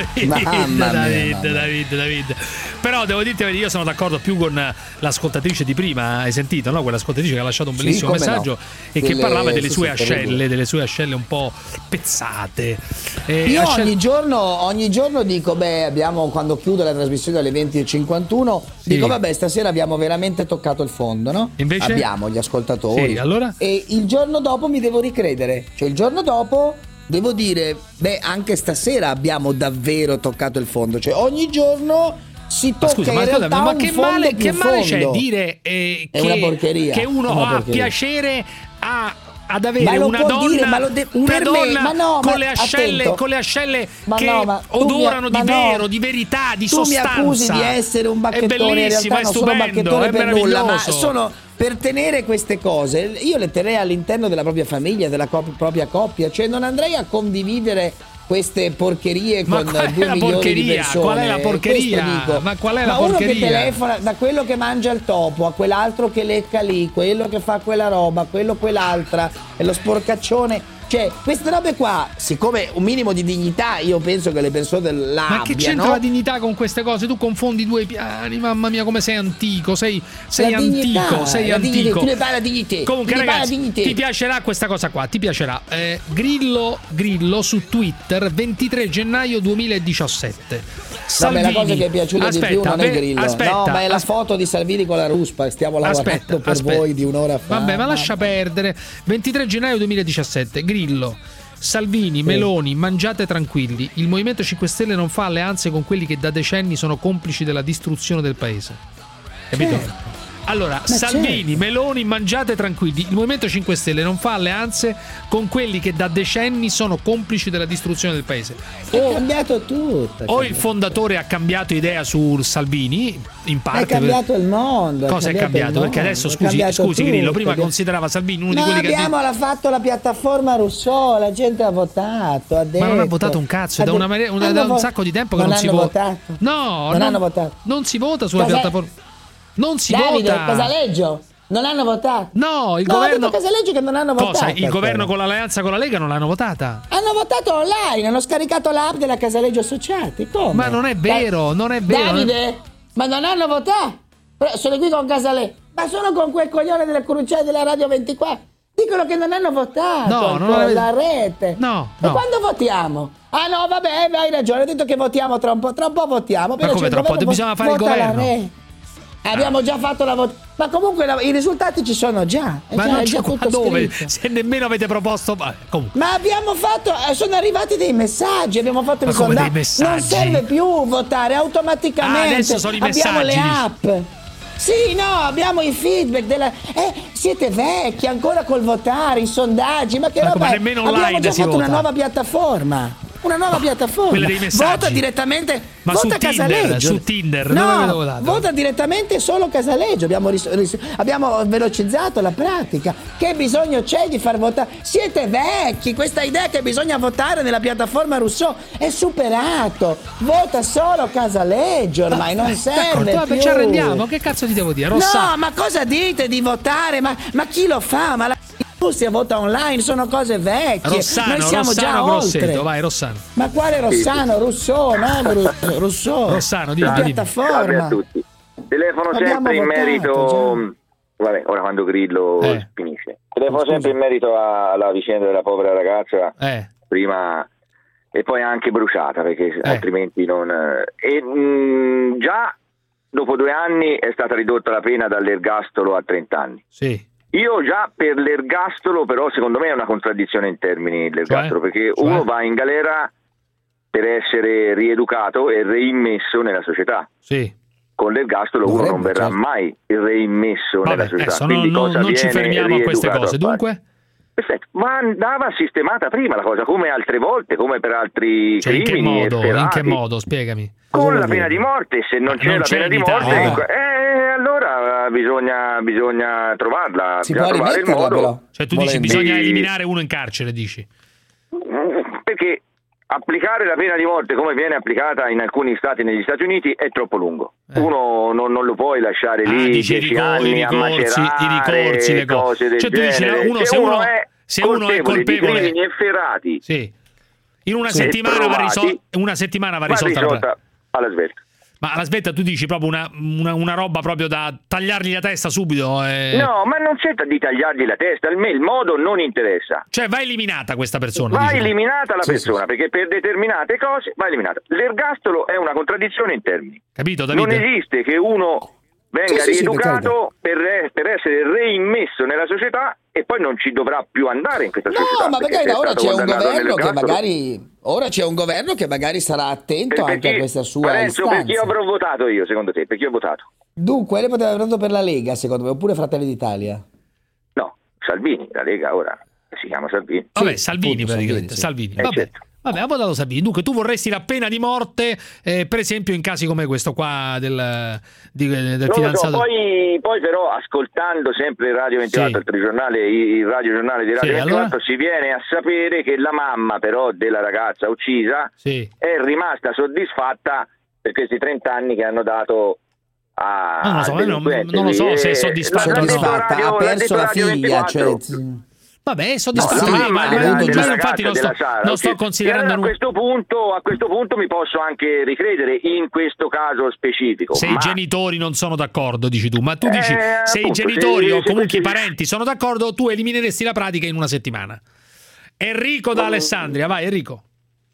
David, Mamma David, mia, David, David. Però devo dirti, io sono d'accordo più con l'ascoltatrice di prima, hai sentito, no? Quell'ascoltatrice che ha lasciato un bellissimo sì, messaggio no. e delle, che parlava delle sì, sue sì, ascelle, terribile. delle sue ascelle un po' pezzate. E Io ascelle... ogni giorno, ogni giorno dico, beh, abbiamo, quando chiudo la trasmissione alle venti e cinquantuno, Sì. dico, vabbè, stasera abbiamo veramente toccato il fondo, no? Invece? Abbiamo gli ascoltatori. Sì, allora? E il giorno dopo mi devo ricredere. Cioè il giorno dopo devo dire, beh, anche stasera abbiamo davvero toccato il fondo. Cioè ogni giorno si Ma tocca scusa, in ma, realtà scusami, ma un che fondo male, più che male c'è fondo. dire eh, È che, una porcheria, che uno una ha porcheria. piacere a ad Ma avere lo una può donna, dire, ma lo de- una per me- donna ma no, con, ma le ascelle, attento. con le ascelle Ma che no, ma tu odorano mi- di ma no. vero, di verità, di tu sostanza. mi accusi di essere un bacchettone, È bellissimo, in realtà è non sono stupendo, bacchettone è per nulla, ma meraviglioso. sono per tenere queste cose. Io le terrei all'interno della propria famiglia, della cop- propria coppia, cioè non andrei a condividere queste porcherie Ma con qual è due la milioni di porcheria? persone. Qual è la porcheria? Questo dico. Ma qual è la Ma uno porcheria? che telefona da quello che mangia il topo a quell'altro che lecca lì, quello che fa quella roba, quello quell'altra, e lo sporcaccione. Cioè, queste robe qua, siccome un minimo di dignità, io penso che le persone l'abbiano. Ma che c'entra la dignità con queste cose? Tu confondi due piani, mamma mia, come sei antico, sei, sei La antico, dignità, sei la dignità, antico. tu ne parli di te. Comunque, tu ne parli ragazzi, di te. ti piacerà questa cosa qua, ti piacerà. Eh, Grillo, Grillo su Twitter, ventitré gennaio duemiladiciassette. Vabbè, la cosa che è piaciuta aspetta, di più non è beh, Grillo, aspetta, no, ma è la asp- foto di Salvini con la ruspa. Stiamo lavorando Aspetta, per aspetta. voi di un'ora fa. Vabbè, ma lascia perdere. ventitré gennaio duemiladiciassette, Grillo. Salvini, Meloni, mangiate tranquilli. Il Movimento cinque Stelle non fa alleanze con quelli che da decenni sono complici della distruzione del paese. Capito? Certo. Allora, Ma Salvini, certo. Meloni, mangiate tranquilli. Il Movimento cinque Stelle non fa alleanze con quelli che da decenni sono complici della distruzione del paese. È O, cambiato tutto. o il fondatore ha cambiato idea su Salvini, in parte. È cambiato il mondo. Cosa è cambiato? il Perché mondo, adesso, è scusi, cambiato scusi Grillo, tutto. prima considerava Salvini uno di Ma quelli che... abbiamo la- fatto la piattaforma Rousseau, la gente ha votato, ha detto. Ma non ha votato un cazzo, è ha da, una, de- marea- una- hanno da un vo- sacco di tempo che non, si hanno vota. votato. No, Non hanno votato. Non si vota sulla Cosa- piattaforma. Non si Davide, vota. Casaleggio, non hanno votato. No, il No, ha governo. detto Casaleggio che non hanno Cosa? votato. Il governo con l'alleanza con la Lega non l'hanno votata. Hanno votato online, hanno scaricato l'app della Casaleggio Associati. Come? Ma non è vero, non è vero. Davide, ma non hanno votato. Però sono qui con Casaleggio. Ma sono con quel coglione della Cruciale della Radio ventiquattro. Dicono che non hanno votato No, con non avete- la rete. No, E no. quando votiamo? Ah no, vabbè, hai ragione, hai detto che votiamo tra un po', tra un po' votiamo. Però come c'è il tra un po'? governo, Bisogna fare il vota la governo. rete. Abbiamo già fatto la votazione. Ma comunque la- i risultati ci sono già. È Ma già, non è c'è già qua tutto dove? scritto. Se nemmeno avete proposto. Vabbè, comunque. Ma abbiamo fatto, eh, sono arrivati dei messaggi, abbiamo fatto Ma il come dei sondaggio. messaggi? Non serve più votare automaticamente. Ah, adesso sono i abbiamo le messaggi, app. Sì, no, abbiamo i feedback della. Eh, siete vecchi ancora col votare, i sondaggi, ma che Ma roba come è? nemmeno Abbiamo online già si fatto una vota. nuova piattaforma. Una nuova piattaforma. Quella dei messaggi. Vota direttamente. Ma vota su Tinder, Casaleggio. su Tinder, dove avete no, votato? vota direttamente solo Casaleggio. Abbiamo, ris- ris- abbiamo velocizzato la pratica. Che bisogno c'è di far votare? Siete vecchi. Questa idea che bisogna votare nella piattaforma Rousseau è superato. Vota solo Casaleggio ormai, non serve D'accordo, più. ci arrendiamo. Che cazzo ti devo dire? Rossa. No, ma cosa dite di votare? Ma, ma chi lo fa? Ma la industria vota online, sono cose vecchie. Rossano, Noi siamo Rossano già Grosseto, oltre. vai Rossano. Ma quale Rossano? Rousseau, no? Ru- Rousseau. Rossano, dimmi, la dimmi. piattaforma. Salve a tutti. Telefono Abbiamo sempre in votato, merito. Vabbè, ora quando Grillo Eh. finisce. Telefono sempre in merito a- alla vicenda della povera ragazza. Eh. Prima e poi anche bruciata perché altrimenti non. E mh, già dopo due anni è stata ridotta la pena dall'ergastolo a trenta anni. Sì. Io già per l'ergastolo, però secondo me è una contraddizione in termini l'ergastolo, Cioè? perché Cioè? uno va in galera per essere rieducato e reimmesso nella società. Sì. Con l'ergastolo uno non verrà mai reimmesso nella Vabbè, società. adesso Quindi non, non- cosa non ci viene fermiamo a queste rieducato cose. a fare? Dunque? Perfetto, ma andava sistemata prima la cosa, come altre volte, come per altri Cioè, in che crimini modo? In efferati. che modo? Spiegami. Con la pena di morte, se non Ma c'è non la c'è pena in di morte, Italia. eh, allora bisogna, bisogna trovarla, Si bisogna può trovare il rimetterla, modo. però. Cioè tu dici Volendo. bisogna Sì. eliminare uno in carcere, dici? Perché applicare la pena di morte come viene applicata in alcuni stati negli Stati Uniti è troppo lungo. Uno non, non lo puoi lasciare Ah, lì dici i dieci ricor- anni i a ricorsi, macerare, i ricorsi, le cose. cose del Cioè tu dici, genere. uno- se, se uno uno- è se uno è colpevole di colpevole- crimini efferati Sì. In una sì, settimana va, provati, risol- una settimana va risolta, va risolta alla svelta. Ma alla svelta tu dici proprio una, una, una roba proprio da tagliargli la testa subito? Eh... No, ma non c'è di tagliargli la testa, a me il modo non interessa. Cioè va eliminata questa persona? Va dici. eliminata la sì, persona, sì, sì. perché per determinate cose va eliminata. L'ergastolo è una contraddizione in termini. Capito, Davide? Non esiste che uno venga sì, sì, rieducato sì, per, per essere reimmesso nella società e poi non ci dovrà più andare in questa no, società. No, ma magari ora c'è un governo che nell'ergastolo. magari ora c'è un governo che magari sarà attento per, per anche chi, a questa sua Parenzo, istanza. per chi avrò votato io, secondo te? Per chi ho votato? Dunque, lei poteva aver votato per la Lega, secondo me, oppure Fratelli d'Italia? No, Salvini, la Lega ora si chiama Salvini. Vabbè, sì, Salvini appunto, praticamente, Salvini. Salvini. Eh, Vabbè. certo. Vabbè, ha votato Salvini. Dunque, tu vorresti la pena di morte, eh, per esempio, in casi come questo qua del, di, del non fidanzato. Lo so, poi, poi però, ascoltando sempre il Radio ventiquattro, sì. il telegiornale, il radiogiornale di Radio sì, ventiquattro, allora? si viene a sapere che la mamma, però, della ragazza uccisa sì. è rimasta soddisfatta per questi trenta anni che hanno dato a. Non lo so, non, non lo so se è soddisfatta o no. Ha perso la figlia, cioè. Vabbè, soddisfatto, no, ma, ma, ma, ma infatti non sto, Sara, non sto okay. considerando allora, a questo punto a questo punto mi posso anche ricredere in questo caso specifico. Se ma... i genitori non sono d'accordo, dici tu, ma tu dici eh, se appunto, i genitori se, o se comunque questi... i parenti sono d'accordo, tu elimineresti la pratica in una settimana. Enrico da Alessandria, vai Enrico.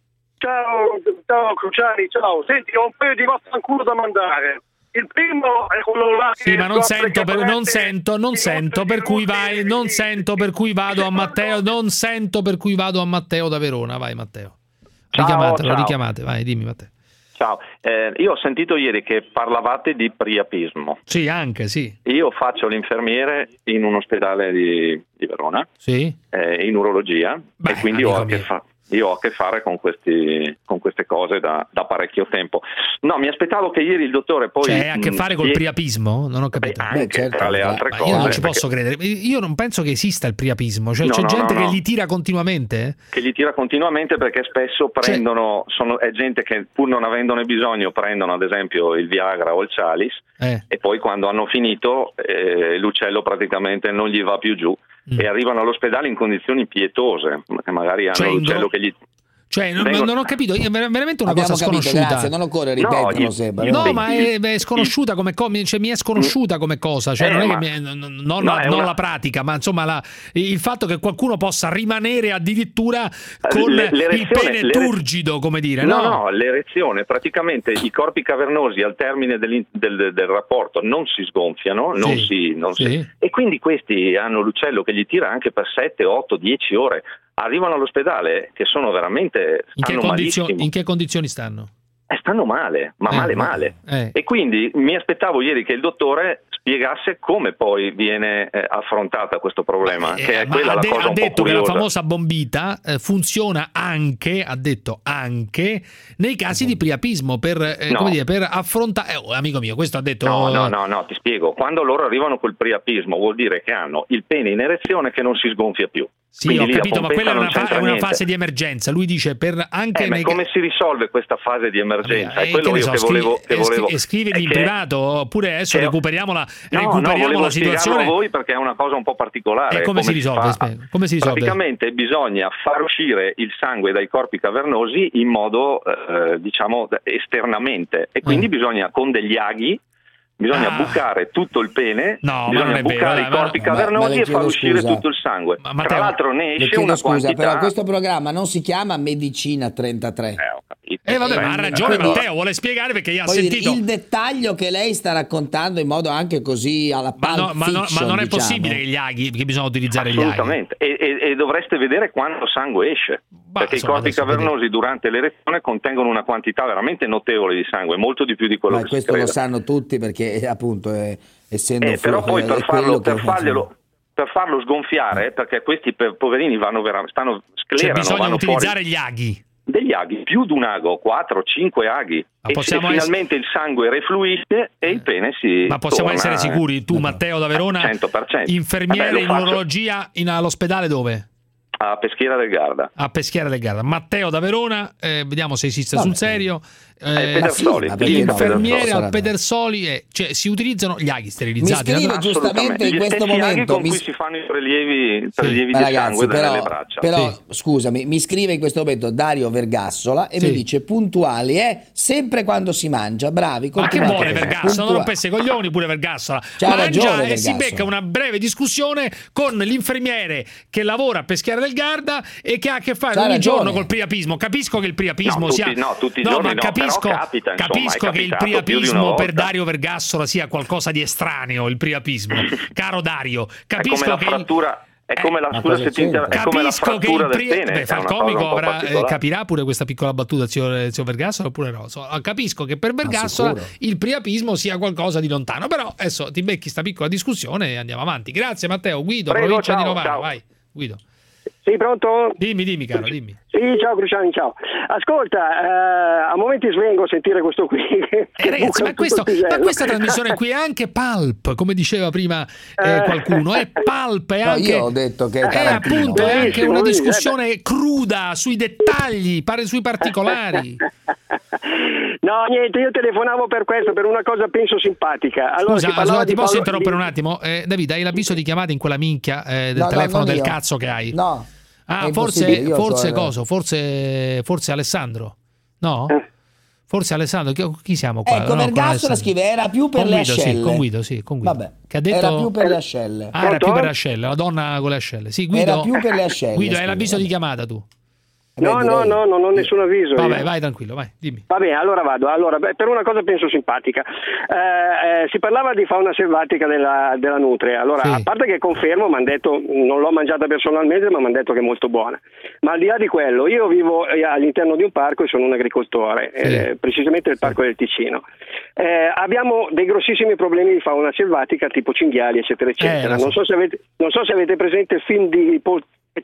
Ciao, ciao Cruciani, ciao. Senti, ho un paio di vaffanculo da mandare. Il primo è quello là che sì, ma non sento, per, non sento, non sento, per cui vai, non sento, per cui vado a Matteo, non sento, per cui vado a Matteo da Verona. Vai Matteo. Richiamatelo, ciao. richiamate, vai, dimmi Matteo. Ciao, eh, io ho sentito ieri che parlavate di priapismo. Sì, anche, sì. Io faccio l'infermiere in un ospedale di, di Verona, sì. eh, in urologia, Beh, e quindi ho a che fare. Io ho a che fare con, questi, con queste cose da, da parecchio tempo. No, mi aspettavo che ieri il dottore poi... Cioè, ha a che fare col mh, priapismo? Non ho capito. Beh, anche, Beh, certo, tra le altre cose. Io non ci perché... posso credere. Io non penso che esista il priapismo. Cioè, no, c'è no, gente no, che no. li tira continuamente? Che li tira continuamente perché spesso prendono... Cioè... Sono, è gente che pur non avendone bisogno prendono ad esempio il Viagra o il Cialis eh. e poi quando hanno finito eh, l'uccello praticamente non gli va più giù mm. e arrivano all'ospedale in condizioni pietose. Che magari hanno cioè, l'uccello gro... che gli... Cioè, non, Vengo... non ho capito, è veramente una Abbiamo cosa capito, sconosciuta. grazie, non occorre ripeterlo, no, io, sembra. io No, il, ma è, è sconosciuta come cosa, cioè, mi è sconosciuta come cosa, cioè eh, non è ma... che mi è, non, non, no, la, non una... la pratica, ma insomma la, il fatto che qualcuno possa rimanere addirittura con L- il pene l'ere... turgido, come dire, no? No, no, l'erezione, praticamente i corpi cavernosi al termine del, del, del rapporto non si sgonfiano, non sì, si, non sì. si, e quindi questi hanno l'uccello che gli tira anche per sette, otto, dieci ore. Arrivano all'ospedale che sono veramente in che, condizio- in che condizioni stanno? Eh, stanno male, ma eh, male male. Eh. E quindi mi aspettavo ieri che il dottore spiegasse come poi viene eh, affrontata questo problema, Eh, che è ma quella ha, la de- cosa ha un po' detto che la curiosa. famosa bombita eh, funziona anche, ha detto anche, nei casi di priapismo per, eh, No. come dire, per affrontare... Eh, oh, amico mio, questo ha detto... No, no, no, no, ti spiego. Quando loro arrivano col priapismo vuol dire che hanno il pene in erezione che non si sgonfia più. Sì, Quindi ho lì la capito, ma quella è pompetta una, non fa- c'entra è una niente. fase di emergenza. Lui dice per anche Eh, ma nei... come si risolve questa fase di emergenza? Vabbè, è quello che ne io so, che volevo, scri- che volevo... e scrivimi è in che- privato, oppure adesso che- recuperiamo la, No, recuperiamo no, volevo la situazione. spiegarlo a voi perché è una cosa un po' particolare. E come si risolve? fa? Spiega. Come si risolve? Praticamente bisogna far uscire il sangue dai corpi cavernosi in modo, eh, diciamo, esternamente. E quindi Eh. bisogna, con degli aghi, bisogna Ah. bucare tutto il pene, No, ma non bisogna è vero, bucare dai, i ma- corpi ma- cavernosi ma le e far chiedo uscire scusa. tutto il sangue. Ma- Tra Matteo, l'altro ne Le esce chiedo una scusa, quantità... però questo programma non si chiama Medicina trentatré. Eh, ho capito. Eh vabbè, Beh, ma ha ragione quindi- Matteo, vuole spiegare perché ha Voglio dire, sentito... il dettaglio che lei sta raccontando in modo anche così alla Ma, no, Pulp ma, no- ma Fiction, non è diciamo. possibile che gli aghi, che bisogna utilizzare gli aghi. Assolutamente, e, e, e dovreste vedere quando sangue esce, Bah, perché insomma, i corpi adesso cavernosi durante l'erezione contengono una quantità veramente notevole di sangue, molto di più di quello Ma che si questo lo crede. sanno tutti perché appunto è, essendo Eh, però fu- poi è per quello farlo, che per farglielo, per farlo sgonfiare, perché questi per- poverini vanno vera- stanno Cioè sclerano, bisogna vanno utilizzare fuori gli aghi. degli aghi, più di un ago, quattro cinque aghi, Ma e, possiamo e ess- finalmente il sangue refluisce e il pene si Ma possiamo torna, essere sicuri, tu Matteo da Verona, cento per cento. infermiere Vabbè, lo in faccio urologia in- all'ospedale dove? a Peschiera del Garda. A Peschiera del Garda. Matteo da Verona, eh, vediamo se esiste Vabbè. sul serio. eh, Pedersoli, sì, l'infermiere Pedersoli. al Pedersoli, eh, cioè si utilizzano gli aghi sterilizzati. Mi scrive giustamente in questo Gli aghi momento con mi- cui si fanno i prelievi, prelievi Ma di ragazzi, sangue però, dalle braccia. però scusami, mi scrive in questo momento Dario Vergassola e Sì. mi dice puntuali, eh, sempre quando si mangia, bravi. Ma che continuate vuole così. Vergassola? Non Puntua- rompesse i coglioni pure Vergassola. C'ha Mangia ragione e si Vergassola. becca una breve discussione con l'infermiere che lavora a Peschiera del Garda e che ha a che fare C'ha ogni ragione. giorno col priapismo. Capisco che il priapismo No, sia tutti- no, tutti i giorni ma no, capisco, però capita, insomma, capisco è che il capitato più di una priapismo per volta. Dario Vergassola sia qualcosa di estraneo, il priapismo. Caro Dario, È come capisco la che il- frattura, è come la, ma scusa cosa se ti inter- è come la Capisco che frattura il del pri- pene. Beh, che è fa il una cosa comico un po' avrà, eh, particolare. capirà pure questa piccola battuta, zio, zio Vergassola, oppure no? So, capisco che per Vergassola sicuro. il priapismo sia qualcosa di lontano, però adesso ti becchi sta piccola discussione e andiamo avanti. Grazie Matteo. Guido, Prego, provincia di ciao, Novara, ciao. vai. Guido. Sì, pronto? Dimmi, dimmi, caro, dimmi. Sì, ciao Cruciani, ciao. Ascolta, eh, a momenti svengo a sentire questo qui. che Eh, ragazzi, buca ma, tutto questo- il pisello. ma questa trasmissione qui è anche pulp, come diceva prima eh, qualcuno, è pulp, è No, anche io ho detto che è è Tarantino. appunto è anche Bellissimo, una bellissimo. discussione cruda sui dettagli, pare sui particolari. No, niente, io telefonavo per questo, per una cosa penso simpatica. Allora, Scusa, si parlava scusa, ti di posso Paolo- interrompere di- un attimo? Eh, Davide, hai l'avviso di chiamata in quella minchia eh, del No, no, telefono non del io. cazzo che hai? No. Ah, è forse, impossibile, io forse so- coso? Forse, forse Alessandro? No? Eh. Forse Alessandro? Chi, chi siamo qua? Ecco, No, con Vergassola Alessandro. scrive era più per Con le Guido, sì, ascelle. con Guido, sì, con Guido. Vabbè, Che ha detto... era più per le ascelle. Ah, era più Pronto? per le ascelle, la donna con le ascelle. Sì, Guido, Era più per le ascelle, Guido, hai scusa, l'avviso di vabbè. chiamata tu? No, Beh, no, direi- no, non ho nessun avviso. Vabbè, io. vai tranquillo, vai, dimmi. Va bene, allora vado. Allora, beh, per una cosa penso simpatica. Eh, eh, si parlava di fauna selvatica della, della nutria. Allora, Sì. a parte che confermo, mi hanno detto, non l'ho mangiata personalmente, ma mi hanno detto che è molto buona. Ma al di là di quello, io vivo eh, all'interno di un parco e sono un agricoltore, Sì. eh, precisamente il parco del Ticino. Eh, abbiamo dei grossissimi problemi di fauna selvatica, tipo cinghiali, eccetera, eccetera. Eh, lo so. non, so se avete, non so se avete presente il film di Paul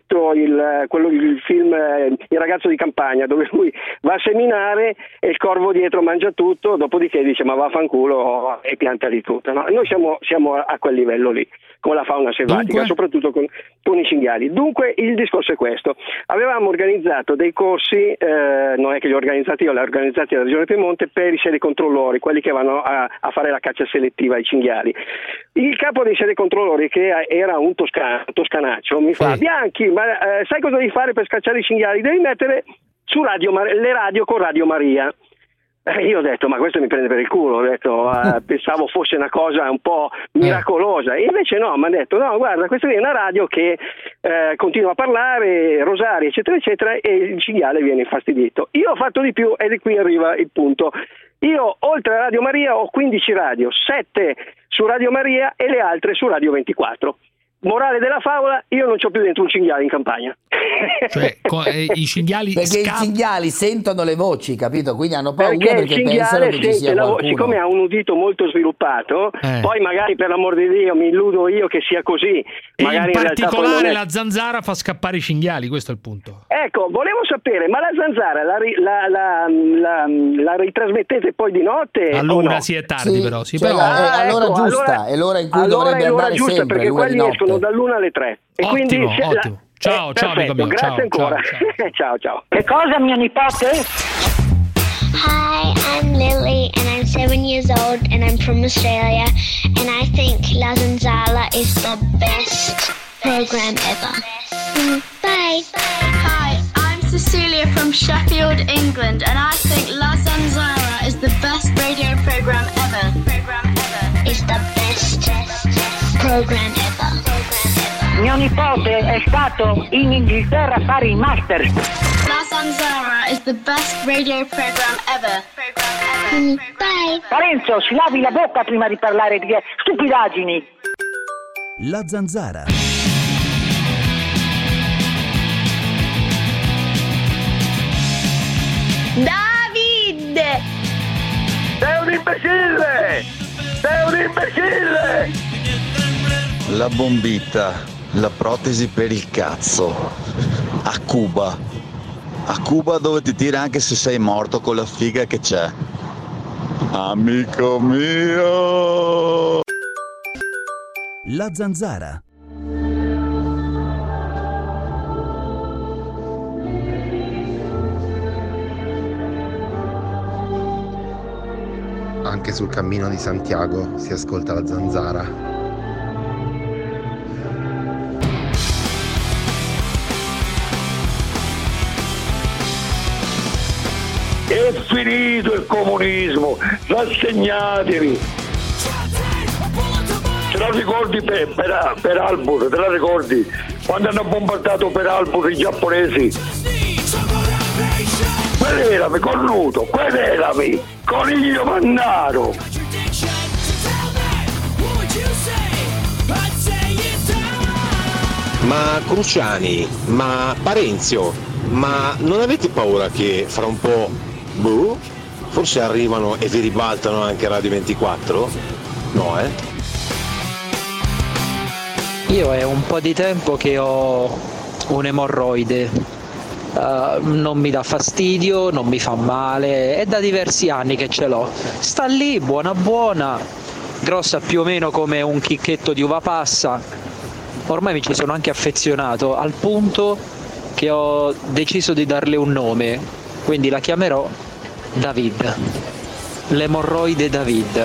il, quello, il film eh, Il ragazzo di campagna, dove lui va a seminare e il corvo dietro mangia tutto, dopodiché dice ma vaffanculo e pianta di tutto, no? Noi siamo, siamo a quel livello lì con la fauna selvatica. Dunque? Soprattutto con, con i cinghiali. Dunque il discorso è questo: avevamo organizzato dei corsi, eh, non è che li ho organizzati io, li ho organizzati la Regione Piemonte, per i selecontrollori, quelli che vanno a, a fare la caccia selettiva ai cinghiali. Il capo dei selecontrollori, che era un toscano, toscanaccio, mi fa: Sì. Bianchi, ma eh, sai cosa devi fare per scacciare i cinghiali? Devi mettere su radio, Mar- le radio con Radio Maria. Eh, io ho detto, ma questo mi prende per il culo, ho detto, eh, pensavo fosse una cosa un po' miracolosa, e invece no, mi ha detto, no, guarda, questa è una radio che eh, continua a parlare, rosari, eccetera, eccetera, e il cinghiale viene infastidito. Io ho fatto di più, e di qui arriva il punto. Io, oltre a Radio Maria, ho quindici radio, sette su Radio Maria e le altre su Radio ventiquattro. Morale della favola, io non c'ho più dentro un cinghiale in campagna. Cioè, co- eh, i cinghiali Perché scappano. i cinghiali sentono le voci, capito? Quindi hanno paura Perché il perché, pensano cinghiale che ci sente sia la vo- qualcuno. siccome ha un udito molto sviluppato, Eh. poi magari per l'amor di Dio mi illudo io che sia così, E magari in in realtà poi non particolare è. la zanzara fa scappare i cinghiali, questo è il punto. Ecco, volevo sapere, ma la zanzara la, ri- la, la, la, la ritrasmettete poi di notte? o All'una no? sì è tardi Sì, però, sì, cioè però la- è l'ora ecco, giusta, allora- è l'ora in cui allora dovrebbe è l'ora andare giusta, sempre, perché l'una di quelli notte. escono dall'una alle tre. E Ottimo, quindi se la- ottimo. Ciao, eh, ciao, amico perfetto, mio, grazie ciao, ancora. ciao, ciao, ciao. Che cosa, mio nipote? Hi, I'm Lily and I'm seven years old and I'm from Australia and I think La Zanzara is the best program ever. Mm, bye. Hi, I'm Cecilia from Sheffield, England, and I think La Zanzara is the best radio program ever. Program ever. It's the best program ever. Mio nipote è stato in Inghilterra a fare il master. La Zanzara is the best radio program ever. Program ever. Mm, bye. Parenzo, si lavi la bocca prima di parlare di stupidaggini. La Zanzara. Davide! Sei un imbecille! Sei un imbecille! La bombita, la protesi per il cazzo. A Cuba. A Cuba dove ti tira anche se sei morto con la figa che c'è. Amico mio! La Zanzara. anche sul cammino di Santiago si ascolta la zanzara. È finito il comunismo, rassegnatevi. Te la ricordi per, per, per Albur, te la ricordi? Quando hanno bombardato per Albur i giapponesi? Quell'erami, cornuto, quell'erami, coniglio mannaro. Ma Cruciani, ma Parenzio, ma non avete paura che fra un po', boh, forse arrivano e vi ribaltano anche Radio ventiquattro? No, eh? Io è un po' di tempo che ho un'emorroide, uh, non mi dà fastidio, non mi fa male, è da diversi anni che ce l'ho. Sta lì, buona buona, grossa più o meno come un chicchetto di uva passa. Ormai mi ci sono anche affezionato al punto che ho deciso di darle un nome, quindi la chiamerò David, l'emorroide David.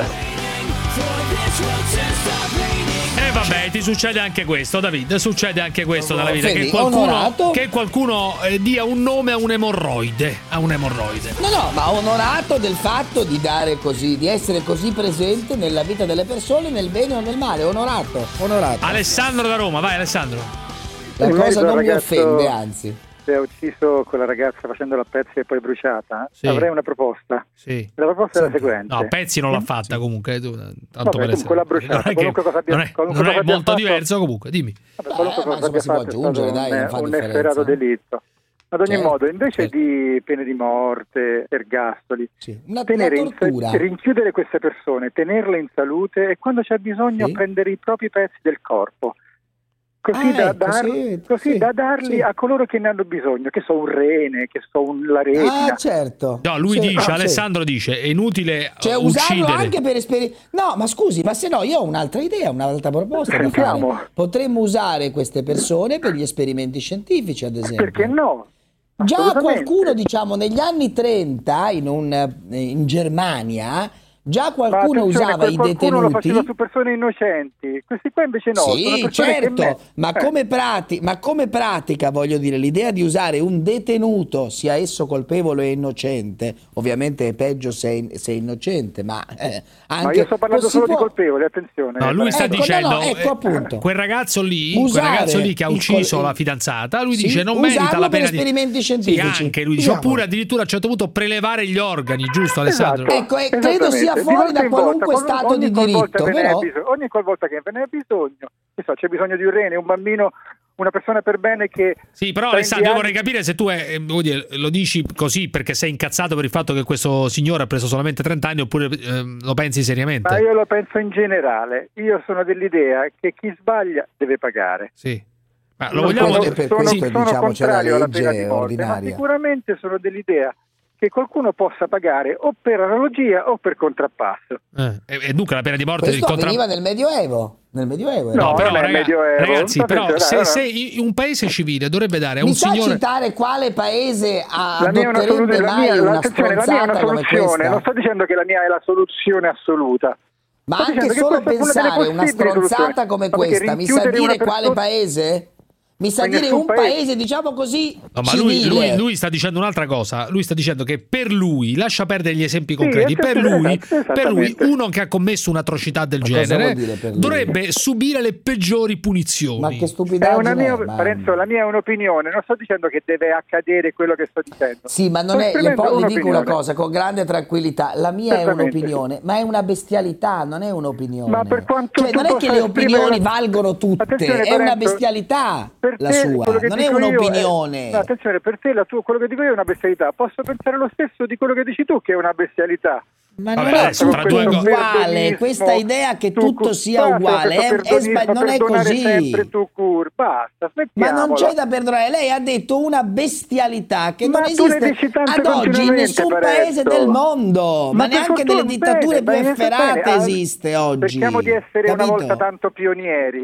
E vabbè, ti succede anche questo, David, succede anche questo nella vita, Feli, che qualcuno, onorato. che qualcuno eh, dia un nome a un emorroide, a un emorroide. No, no, ma onorato del fatto di dare così, di essere così presente nella vita delle persone, nel bene o nel male, onorato, onorato. Alessandro da Roma, vai Alessandro. La In cosa merito non al mi ragazzo offende, anzi. che ha ucciso quella ragazza facendola a pezzi e poi bruciata, Sì. avrei una proposta. Sì. La proposta è la seguente. No, Pezzi non l'ha fatta comunque, tu, tanto Vabbè, per essere. comunque l'ha bruciata, Non è, che- qualunque cosa abbia- non è- qualunque non è cosa abbia molto fatto- diverso comunque, dimmi. Vabbè, qualunque Eh, ma cosa abbia insomma si può fatto è aggiungere, stato dai, un, non fa un differenza. efferato delitto. Ad ogni Certo, modo, invece certo. di pene di morte, ergastoli, Una- tenere una in- tortura. rinchiudere queste persone, tenerle in salute e quando c'è bisogno Sì. prendere i propri pezzi del corpo. Così, Ah, da, ecco, dar- sì, così sì, da darli sì. a coloro che ne hanno bisogno, che so un rene, che so un, la retina. Ah, certo. No, lui Sì, dice, ah, sì. Alessandro dice, è inutile Cioè, uh, usarlo uccidere. anche per esperienze. No, ma scusi, ma se no, io ho un'altra idea, un'altra proposta da Sentiamo. fare. Potremmo usare queste persone per gli esperimenti scientifici, ad esempio. Perché no? Già Assolutamente. qualcuno, diciamo, negli anni trenta in, un, eh, in Germania, già Ma qualcuno attenzione, usava quel i qualcuno lo detenuti. faceva su persone innocenti. Questi qua invece no. sono Sì, persone che certo, me- ma, eh. come prati- ma come pratica, voglio dire, l'idea di usare un detenuto, sia esso colpevole o innocente, ovviamente è peggio se è, se è innocente, ma eh, anche... Ma io sto parlando si solo può- di colpevoli, attenzione. No, lui sta Ecco, no, dicendo, no, ecco eh, appunto. quel ragazzo lì, quel Usare ragazzo lì che ha il ucciso col- la fidanzata, lui Sì, dice non usarlo merita la per pena di... esperimenti scientifici. Sì, anche lui dice, Usiamolo. oppure addirittura a un certo punto prelevare gli organi, giusto Alessandro? Ecco, e credo sia Esattamente. Di fuori volta da in volta, qualunque quando- stato ogni di qualvolta diritto, ve ne è però... bisogno- ogni qualvolta che ve ne è bisogno, che so, c'è bisogno di un rene, un bambino, una persona per bene che... Sì, però sta in Alessandro, io viaggio- vorrei capire se tu eh, vuol dire, lo dici così perché sei incazzato per il fatto che questo signore ha preso solamente trenta anni oppure eh, lo pensi seriamente? Ma io lo penso in generale. Io sono dell'idea che chi sbaglia deve pagare. Sì. Ma lo Non vogliamo sono, E per sono- questo, sono diciamo, c'è la contrario alla legge pena di morte, ma ordinaria. sicuramente sono dell'idea che qualcuno possa pagare o per analogia o per contrappasso. Eh, e, e dunque la pena di morte Questo il contra- avveniva nel Medioevo. Nel Medioevo. No, No, però non è raga- Medioevo, ragazzi, non però sto se, pensando- se in un paese civile dovrebbe dare a Mi un sa signore citare quale paese a- La mia è una adotterebbe soluzione, la mai mia, una attenzione, la mia è una stronzata come soluzione, questa? non sto dicendo che la mia è la soluzione assoluta. Ma Sto anche dicendo che solo questa è una delle pensare una possibili stronzata soluzioni. come Ma perché questa, mi sa rinchiudere una dire quale persona- paese? Mi sa Ma in dire nessun un paese. paese, diciamo così, No, ma lui, civile. lui- lui sta dicendo un'altra cosa. Lui sta dicendo che per lui, lascia perdere gli esempi concreti, esatto, per lui, esatto, per lui esattamente. uno che ha commesso un'atrocità del Ma cosa genere vuol dire per lui? dovrebbe subire le peggiori punizioni. Ma che È stupidaggine una mia, è, ma- Parenzo, la mia è un'opinione, non sto dicendo che deve accadere quello che sto dicendo. Sì, ma non Sto è, le, esprimendo poi le dico una un'opinione. cosa con grande tranquillità, la mia è Certamente. un'opinione, ma è una bestialità, non è un'opinione. Ma per quanto cioè, tu non è che possa le opinioni esprimere- valgono tutte, Attenzione, è una Parenzo, bestialità per la te, sua, quello che non è dico io un'opinione. No, attenzione, per te la tua, quello che dico io è una bestialità. Posso pensare lo stesso di quello che dici tu, che è una bestialità. Ma Vabbè, non è adesso, tra tutto due co- uguale, perdonismo, questa idea che tu- tutto sia basta uguale questo è, è sba- perdonismo, non è perdonare così. sempre tu cur. Basta, Ma smettiamola. non c'è da perdonare, lei ha detto una bestialità che Ma non tu ne esiste dici tante ad oggi in continuamente, nessun Parenzo. paese del mondo, ma, Ma per neanche fortuna, nelle dittature bene, più bene, efferate bene. Ah, esiste oggi. Cerchiamo di essere una capito? volta tanto pionieri.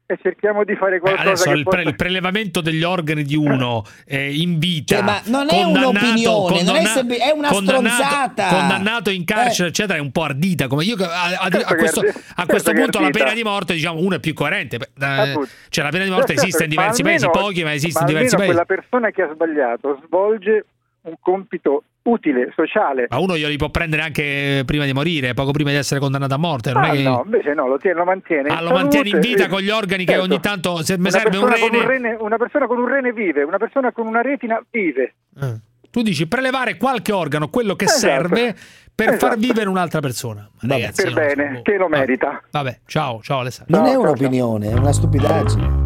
e cerchiamo di fare qualcosa Adesso che il, possa... pre- il prelevamento degli organi di uno eh, in vita, Cioè, ma non è condannato- un'opinione, non è condanna- sebe- è una condannato- stronzata. condannato in carcere, Eh. eccetera, è un po' ardita. Come io, a, a- Certo a che questo, ardi- a certo questo che punto la ardita. pena di morte, diciamo, uno è più coerente. Eh, Appunto. cioè, la pena di morte Certo, esiste in ma diversi almeno- paesi, pochi, ma esiste ma in diversi almeno paesi. quella persona che ha sbagliato svolge un compito utile, sociale. Ma uno glieli può prendere anche prima di morire, poco prima di essere condannato a morte. Non Ah, è che... no, invece no, lo, tiene, lo mantiene. Ah, in lo mantiene in salute, vita e- con gli organi che certo. ogni tanto, se mi Una serve un persona con rene... un rene, una persona con un rene vive, una persona con una retina vive. Tu dici prelevare qualche organo, quello che Esatto. serve per Esatto. far vivere un'altra persona. Ma ragazzi, per io non so, bene, boh. che lo merita. Vabbè, ciao, ciao Alessandro. Non è un'opinione, è una stupidaggine.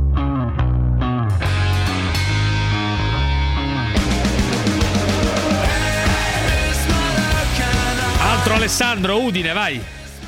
Altro Alessandro, Udine, vai.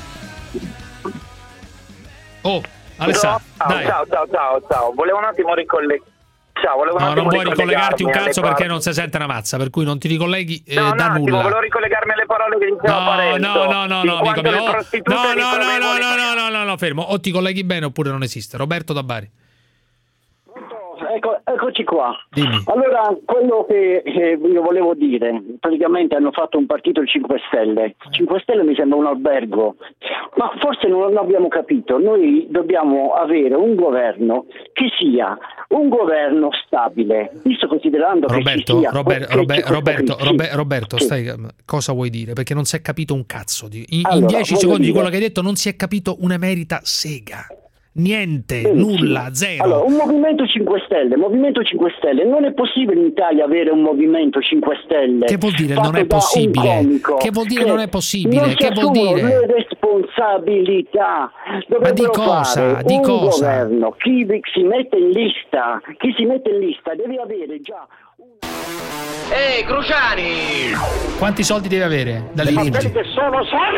Oh, Alessandro, ciao, dai. ciao, ciao, ciao, ciao. Volevo un attimo ricollegarmi. Ciao, volevo un No, attimo non puoi ricollegarti un alle cazzo parole- perché non si sente una mazza, per cui non ti ricolleghi eh, No, un da attimo, nulla. volevo ricollegarmi alle parole che diceva No, Parenzo. no, no, no, di no, amico quanto mio. le Oh, prostitute no, no, no, ricevevano no, i no, no, no, no, no, fermo. O ti colleghi bene oppure non esiste. Roberto da Bari. Ecco, eccoci qua. Dimmi. Allora, quello che eh, io volevo dire, praticamente hanno fatto un partito il cinque Stelle. cinque Stelle mi sembra un albergo, ma forse non l'abbiamo capito. Noi dobbiamo avere un governo che sia un governo stabile, visto considerando che ci Roberto, sia Rober- che- Rober- che- Roberto, sì, Rober- Roberto, sì. stai, cosa vuoi dire? Perché non si è capito un cazzo. Di, in, in Allora, dieci voglio secondi di dire- quello che hai detto non si è capito un'emerita sega. Niente, Benissimo. nulla, zero. Allora, un movimento cinque Stelle, movimento cinque Stelle, non è possibile in Italia avere un movimento cinque Stelle. Che vuol dire fatto non è da un possibile? comico Che vuol dire che non è possibile? non si Che vuol assumono dire? le responsabilità. Dovrebbero cosa? fare Di un cosa? governo. Chi vi- si mette in lista, chi si mette in lista deve avere già Ehi, Cruciani! Quanti soldi devi avere dalle quelli leggi? che sono solo.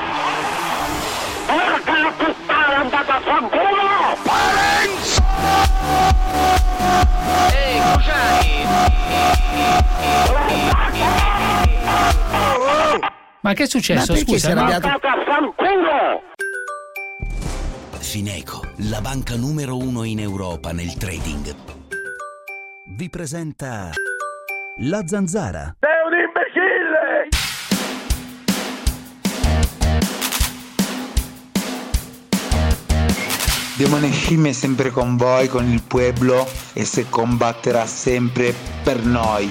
Porca la puttana, andata a fanculo! Ehi, Cruciani! Ma che è successo? Ma perché Scusa, si è no? arrabbiato? Andata a fanculo! Fineco, la banca numero uno in Europa nel trading, vi presenta La Zanzara. Sei un imbecille! Demone Scimmia è sempre con voi, con il pueblo, e se combatterà sempre per noi.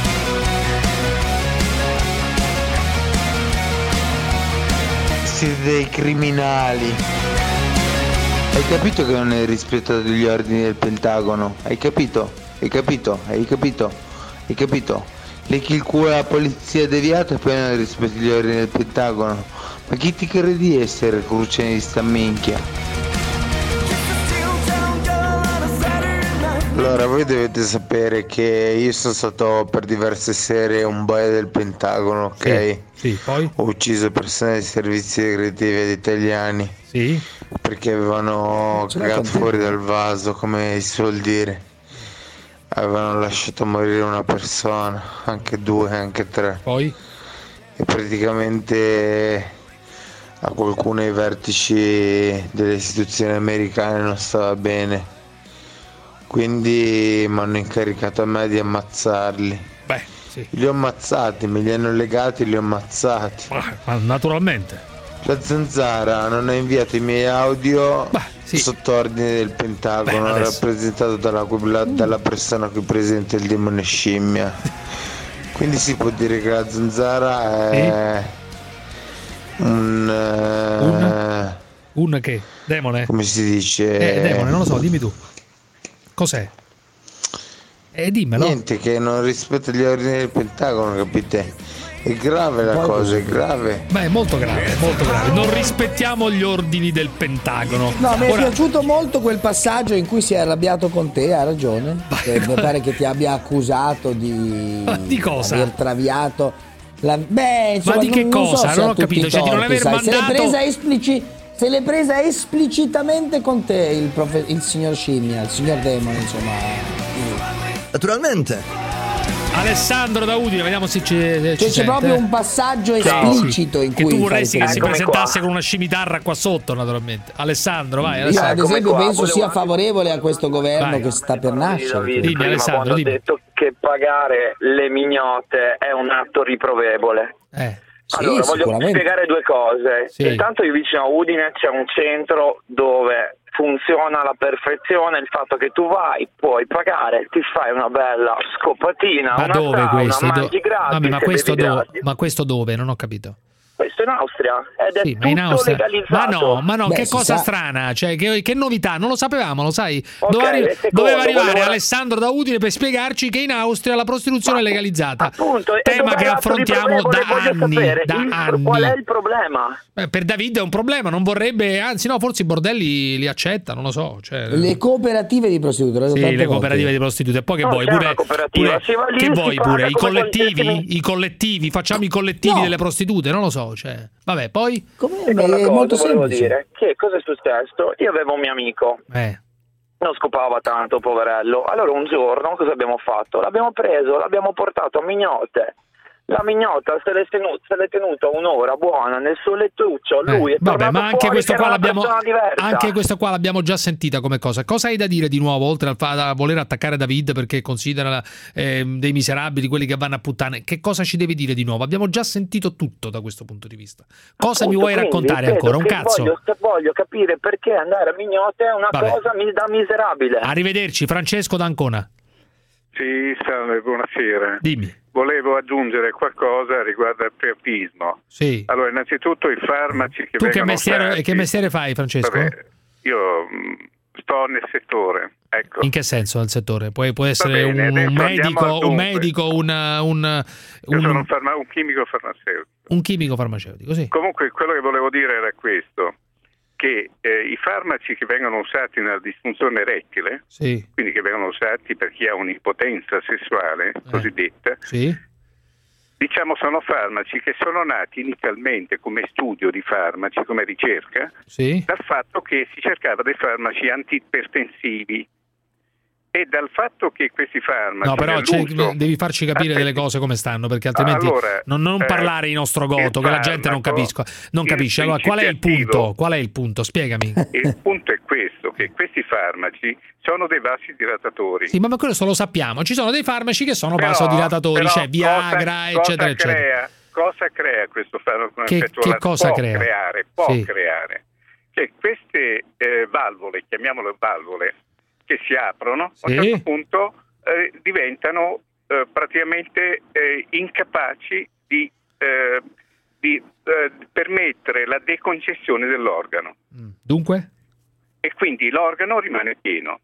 Siete dei criminali. Hai capito che non hai rispettato gli ordini del Pentagono? Hai capito? Hai capito? Hai capito? Hai capito? Lecchi il culo alla polizia deviata e poi non rispetti gli ordini del Pentagono. Ma chi ti credi di essere, Cruciani di sta minchia? Allora, voi dovete sapere che io sono stato per diverse serie un boia del Pentagono, ok? Sì, sì, poi? Ho ucciso persone dei servizi segreti ed italiani. Sì. Perché avevano Ce l'hai cagato con te? fuori dal vaso, come si suol dire. Avevano lasciato morire una persona, anche due, anche tre. Poi? E praticamente a qualcuno ai vertici delle istituzioni americane non stava bene. Quindi mi hanno incaricato a me di ammazzarli. Beh, sì. Li ho ammazzati, me li hanno legati, li ho ammazzati. Ma, ma naturalmente. La Zanzara non ha inviato i miei audio sì. sotto ordine del Pentagono, Beh, adesso- rappresentato dalla, quella- dalla persona qui presente, il demone scimmia. Quindi si può dire che la Zanzara è un... eh, Un? Un che? Demone? come si dice? Eh, demone, non lo so, dimmi tu. Cos'è? Eh, dimmelo. Niente, che non rispetta gli ordini del Pentagono, capite? È grave la cosa, è grave. Beh, è molto grave, molto grave. Non rispettiamo gli ordini del Pentagono. No, mi è Ora, piaciuto molto quel passaggio in cui si è arrabbiato con te, ha ragione. Eh, mi pare che ti abbia accusato di, Di cosa? aver traviato la... Beh, insomma, Ma di che non, non so cosa? se Non ha ho tutti capito, i cioè di non torti, aver sai. Se l'è mandato- presa esplici- se l'è presa esplicitamente con te il, profe- il signor Scimmia, il signor Demone, insomma. Naturalmente. Alessandro da Udine, vediamo se ci, se ci C'è sente. proprio un passaggio esplicito in che cui tu vorresti fai che si riferimento. presentasse con una scimitarra qua sotto, naturalmente. Alessandro, vai. Io Alessandro. ad esempio qua, penso volevo sia anche- favorevole a questo governo Vai. che sta per nascere. Dimmi, Prima, Alessandro, quando dimmi. ha detto che pagare le mignote è un atto riprovevole. Eh. Sì, Allora, voglio sicuramente. spiegare due cose. Sì. Intanto io vicino a Udine c'è un centro dove funziona alla perfezione il fatto che tu vai, puoi pagare, ti fai una bella scopatina, Ma una dove sauna, questo? Do- mangi gratis Vabbè, ma e questo, bevi do- gratis. ma questo dove? Non ho capito. Questo in Austria ed è Sì, ma tutto in Austria. Ma legalizzato. no, ma no, Beh, che si cosa sa. strana, cioè che, che novità, non lo sapevamo, lo sai? Ok, Doveva, arri- e secondo, doveva arrivare volevo- Alessandro da Udine per spiegarci che in Austria la prostituzione è legalizzata. Appunto, e tema dov'è che l'atto affrontiamo da riprovevole? Voglio anni, sapere da il- anni. qual è il problema? Beh, per David è un problema, non vorrebbe, anzi no, forse i bordelli li accetta, non lo so, cioè, Le cooperative di prostitute. l'ho detto sì, tante le volte. cooperative di prostitute. E poi che Non vuoi c'è pure, una cooperativa, pure- si va lì, che si vuoi paga pure i come collettivi, qualsiasi- i collettivi, facciamo i collettivi No. delle prostitute, non lo so, cioè, vabbè, poi Come Seconda è cosa, molto volevo semplice. dire che cosa è successo? Io avevo un mio amico, eh non scopava tanto, poverello. Allora un giorno cosa abbiamo fatto? L'abbiamo preso, l'abbiamo portato a Mignote. La mignota se l'è tenuta, se l'è tenuta un'ora buona nel suo lettuccio. Lui Eh, è vabbè, tornato ma anche fuori questo che qua era una l'abbiamo persona diversa. anche questo qua l'abbiamo già sentita come cosa. Cosa hai da dire di nuovo oltre al fa- a voler attaccare David perché considera eh, dei miserabili quelli che vanno a puttane? Che cosa ci devi dire di nuovo? Abbiamo già sentito tutto da questo punto di vista. Cosa mi Appunto, vuoi quindi raccontare vedo ancora? Un che cazzo. Voglio, voglio capire perché andare a Mignote è una Vabbè. cosa mi- da miserabile. Arrivederci, Francesco d'Ancona. Sì, salve, buonasera. Dimmi. Volevo aggiungere qualcosa riguardo al priapismo. Sì. Allora, innanzitutto i farmaci che Tu che vengono mestiere, usati. che mestiere fai, Francesco? Vabbè, io mh, sto nel settore, ecco. In che senso nel settore? Può, può essere bene, un, adesso un andiamo medico, al un dunque. medico, un, un, Io sono un, un, farma- un chimico farmaceutico. un chimico farmaceutico, sì. Comunque, quello che volevo dire era questo, che eh, i farmaci che vengono usati nella disfunzione erettile, Sì. quindi che vengono usati per chi ha un'impotenza sessuale cosiddetta, Sì. diciamo sono farmaci che sono nati inizialmente come studio di farmaci, come ricerca, Sì. dal fatto che si cercava dei farmaci antiipertensivi e dal fatto che questi farmaci No, però c'è- nell'uso- devi farci capire delle cose come stanno, perché altrimenti Allora, non, non eh, parlare in nostro goto, il che la gente non, farmaco, capisco, non il capisce. Allora, qual è il principio punto? attivo- Qual è il punto? Spiegami. Il punto è questo, che questi farmaci sono dei vasodilatatori. Sì, ma ma quello lo sappiamo. Ci sono dei farmaci che sono Però- vasodilatatori, però cioè Viagra, cosa- eccetera, cosa eccetera. crea, cosa crea questo farmaco come Che- effetto che lato- cosa può crea? creare? Può Sì. creare. Che queste eh, valvole, chiamiamole valvole, che si aprono, a un Sì. certo punto eh, diventano eh, praticamente eh, incapaci di, eh, di eh, permettere la decongestione dell'organo Dunque? e quindi l'organo rimane pieno.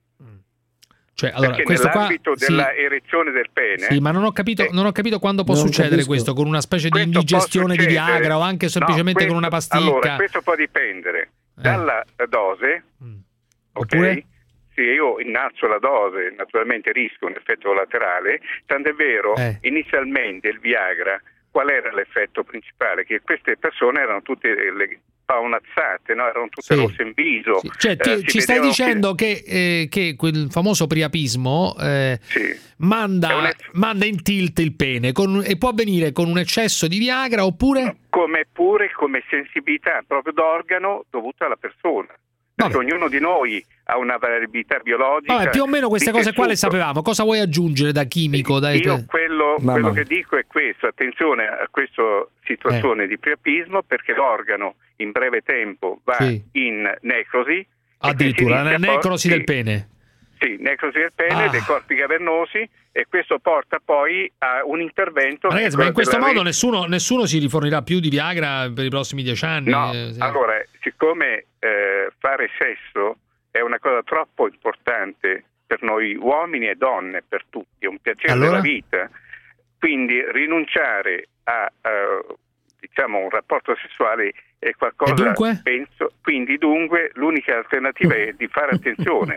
Cioè, allora, Perché questo qua nell'ambito sì, della erezione del pene sì, ma non ho capito, non ho capito quando può Non succedere capisco. questo, con una specie di Questo può indigestione di succedere- Viagra o anche semplicemente No, con una questo- pasticca. Allora, questo può dipendere dalla dose, ok? Oppure? Se io innalzo la dose, naturalmente rischio un effetto collaterale, tant'è vero, Eh. inizialmente il Viagra, qual era l'effetto principale? Che queste persone erano tutte le paunazzate, no? Erano tutte Sì. rosse in viso. Cioè, ti- eh, si ci stai vedevano dicendo che, eh, che quel famoso priapismo eh, manda, manda in tilt il pene con- e può avvenire con un eccesso di Viagra oppure... come pure come sensibilità proprio d'organo dovuta alla persona. Perché ognuno di noi ha una variabilità biologica. Vabbè, più o meno queste di cose qua le tessuto. sapevamo. Cosa vuoi aggiungere da chimico? Da... Io quello, Mamma quello mia. che dico è questo, attenzione a questa situazione di priapismo, perché l'organo in breve tempo va Sì. in necrosi. Addirittura, e la si rischia necrosi poi- del pene. Sì, necrosi del pene, Ah. dei corpi cavernosi, e questo porta poi a un intervento. Ma ragazzi, che ma è in questo quello modo della- nessuno, nessuno si rifornirà più di Viagra per i prossimi dieci anni. No, eh, sì. allora, siccome eh, fare sesso è una cosa troppo importante per noi uomini e donne, per tutti, è un piacere Allora? della vita, quindi rinunciare a eh, diciamo un rapporto sessuale è qualcosa, E dunque? penso, quindi dunque l'unica alternativa è di fare attenzione.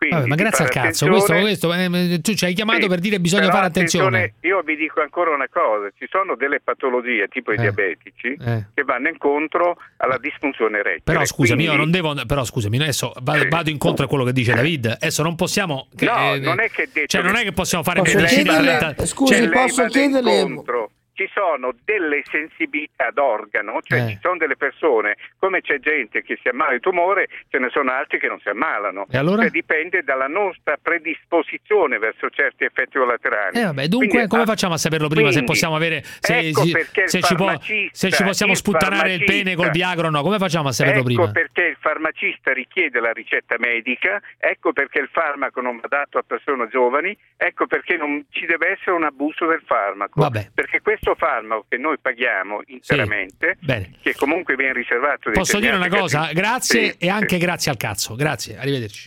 Quindi, Vabbè, ma grazie al cazzo, questo, questo eh, tu ci hai chiamato sì, per dire bisogna fare attenzione. attenzione. Io vi dico ancora una cosa, ci sono delle patologie tipo i Eh. diabetici Eh. che vanno incontro alla disfunzione erettile. Però scusami, Quindi- io non devo. Però scusami, adesso vado, vado incontro a quello che dice David. Adesso non possiamo. Che, No, eh, non è che detto cioè, non che- è che possiamo fare Posso medicina. chiederle- all'età- scusi, cioè, lei posso va chiederle- incontro. Ci sono delle sensibilità d'organo, cioè Eh. ci sono delle persone, come c'è gente che si ammala di tumore, ce ne sono altri che non si ammalano. E allora? Cioè, dipende dalla nostra predisposizione verso certi effetti collaterali. Eh, vabbè, dunque, Quindi, come ah, facciamo a saperlo prima? Se quindi, possiamo avere. Se, ecco si- perché il se ci può- farmacista- se ci possiamo il sputtanare il pene farmacista- col Viagra o no? Come facciamo a saperlo ecco prima? perché il farmacista richiede la ricetta medica, ecco perché il farmaco non va dato a persone giovani, ecco perché non ci deve essere un abuso del farmaco. Vabbè. Perché questo farmaco che noi paghiamo interamente, Bene. che comunque viene riservato a Posso dire una determinati cosa? casi- Grazie Sì, e anche sì. grazie al cazzo. Grazie, arrivederci.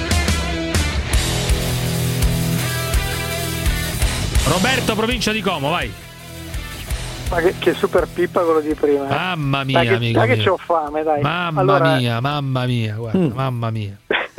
Roberto, provincia di Como, vai. Ma che, che super pippa quello di prima. eh. Mamma mia, dai, che, amico dai che mio. c'ho fame, dai. Mamma Allora, mia, mamma mia, guarda, Mm. mamma mia.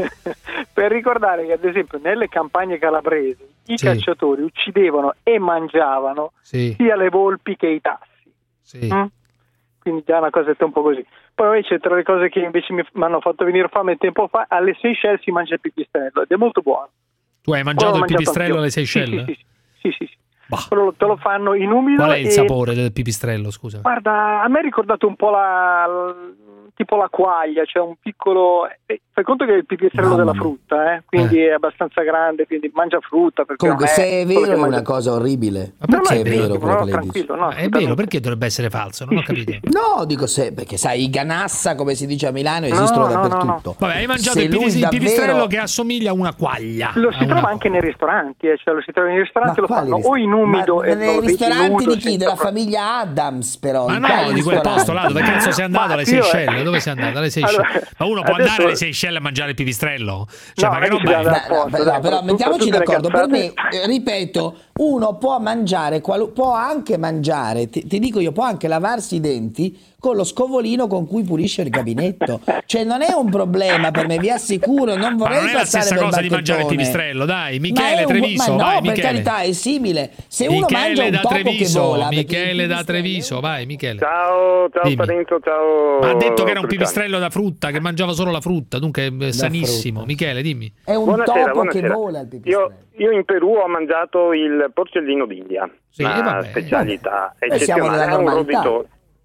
per ricordare che ad esempio nelle campagne calabresi i Sì. cacciatori uccidevano e mangiavano Sì. sia le volpi che i tassi. Sì. Mm? Quindi già una cosetta un po' così. Poi invece tra le cose che invece mi hanno fatto venire fame tempo fa, alle Seychelles si mangia il pipistrello ed è molto buono. Tu hai mangiato Quello il l'ho pipistrello alle anch'io. Seychelles? Sì, sì, sì. sì, sì, sì. Quello te lo fanno in umido. Qual è il e- sapore del pipistrello, scusa? Guarda, a me ha ricordato un po' la, tipo la quaglia, cioè un piccolo. eh, fai conto che è il pipistrello Mamma della mia. frutta, eh? Quindi è abbastanza grande, quindi mangia frutta. Perché Comunque, non se è quello vero che è mangia- una cosa orribile. Ma perché Se è è vero? vero quello No, che lei dice. tranquillo, no, Ma è vero, perché dovrebbe essere falso? Non ho capito. No, dico se, perché sai, i ganassa, come si dice a Milano, No, esistono no, no, dappertutto. Vabbè, hai mangiato Se il, lui pipis- il davvero- pipistrello che assomiglia a una quaglia. Lo si a una- trova anche nei ristoranti, eh, cioè lo si trova nei ristoranti, Ma lo quali fanno o in umido Ma e nei lo vedi ristoranti nudo, di chi? senza Della pro- famiglia Adams, però. Ma in no, quali di quel ristoranti? posto là, dove cazzo sei andato? Ma Alle io, eh. Seychelles? Dove sei andato? Alle Seychelles? Allora, ma uno può adesso- andare alle Seychelles a mangiare il pipistrello? Cioè, No, ma che non ci roba deve è? andare. No, no, apposta, però, dai, però tutte- mettiamoci tutte le d'accordo. Per me, cazzate. eh, ripeto, uno può mangiare, qualu- può anche mangiare, ti, ti dico io, può anche lavarsi i denti con lo scovolino con cui pulisce il gabinetto. Cioè, non è un problema per me, vi assicuro. Non Ma vorrei non è la passare stessa per cosa di mangiare il bacchettone. pipistrello, dai. Ma è Michele un- Treviso, ma no, vai, per Michele. carità, è simile. Se uno mangia Michele un da topo Treviso, che vola, perché il Michele da pipistrello- Treviso, vai, Michele. Ciao, ciao Dimmi. Parenzo, ciao. Ma ha detto che era un Cruciani. pipistrello da frutta, che mangiava solo la frutta, dunque è sanissimo. Michele, dimmi. È un Buonasera, topo buonasera. che vola il pipistrello. Io, io in Perù ho mangiato il porcellino d'India, Sì, una e vabbè. specialità Eh, siamo eccezionale, nella è un normalità. roditore.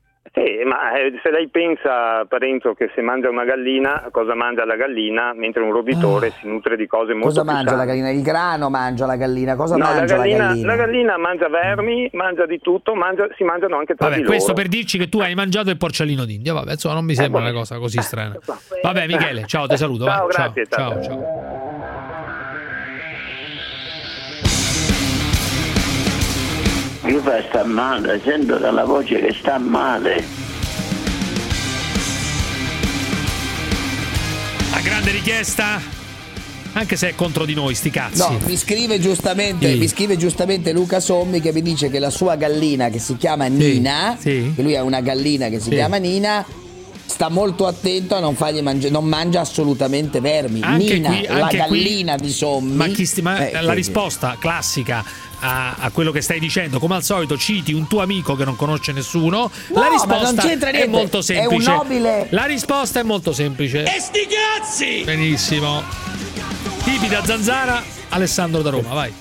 Sì, ma eh, se lei pensa, Parenzo, che se mangia una gallina, cosa mangia la gallina, mentre un roditore si nutre di cose molto Cosa più mangia la sane. gallina? Il grano mangia la gallina. Cosa No, la mangia gallina, la gallina? la gallina mangia vermi, mangia di tutto, mangia- si mangiano anche tra Vabbè, di questo loro. per dirci che tu hai mangiato il porcellino d'India. Vabbè, insomma, non mi sembra una cosa così strana. Vabbè, Michele, ciao, ti saluto. Ciao, vai. grazie, ciao, ciao. ciao, ciao. Mi fa sta male, sento dalla voce che sta male. A grande richiesta, anche se è contro di noi, sti cazzi. No, mi scrive giustamente, Sì. mi scrive giustamente Luca Sommi che mi dice che la sua gallina che si chiama Nina, sì. che lui ha una gallina che si Sì. chiama Nina, sta molto attento a non fargli mangiare, non mangia assolutamente vermi. Anche Nina, qui- la anche qui- gallina di Sommi. Ma, chi sti- ma eh, la che- risposta classica a, a quello che stai dicendo, come al solito, citi un tuo amico che non conosce nessuno. No, la ma risposta non c'entra è niente, molto è un semplice. nobile- La risposta è molto semplice. E sti cazzi! Benissimo. Tipi da Zanzara, Alessandro da Roma, vai.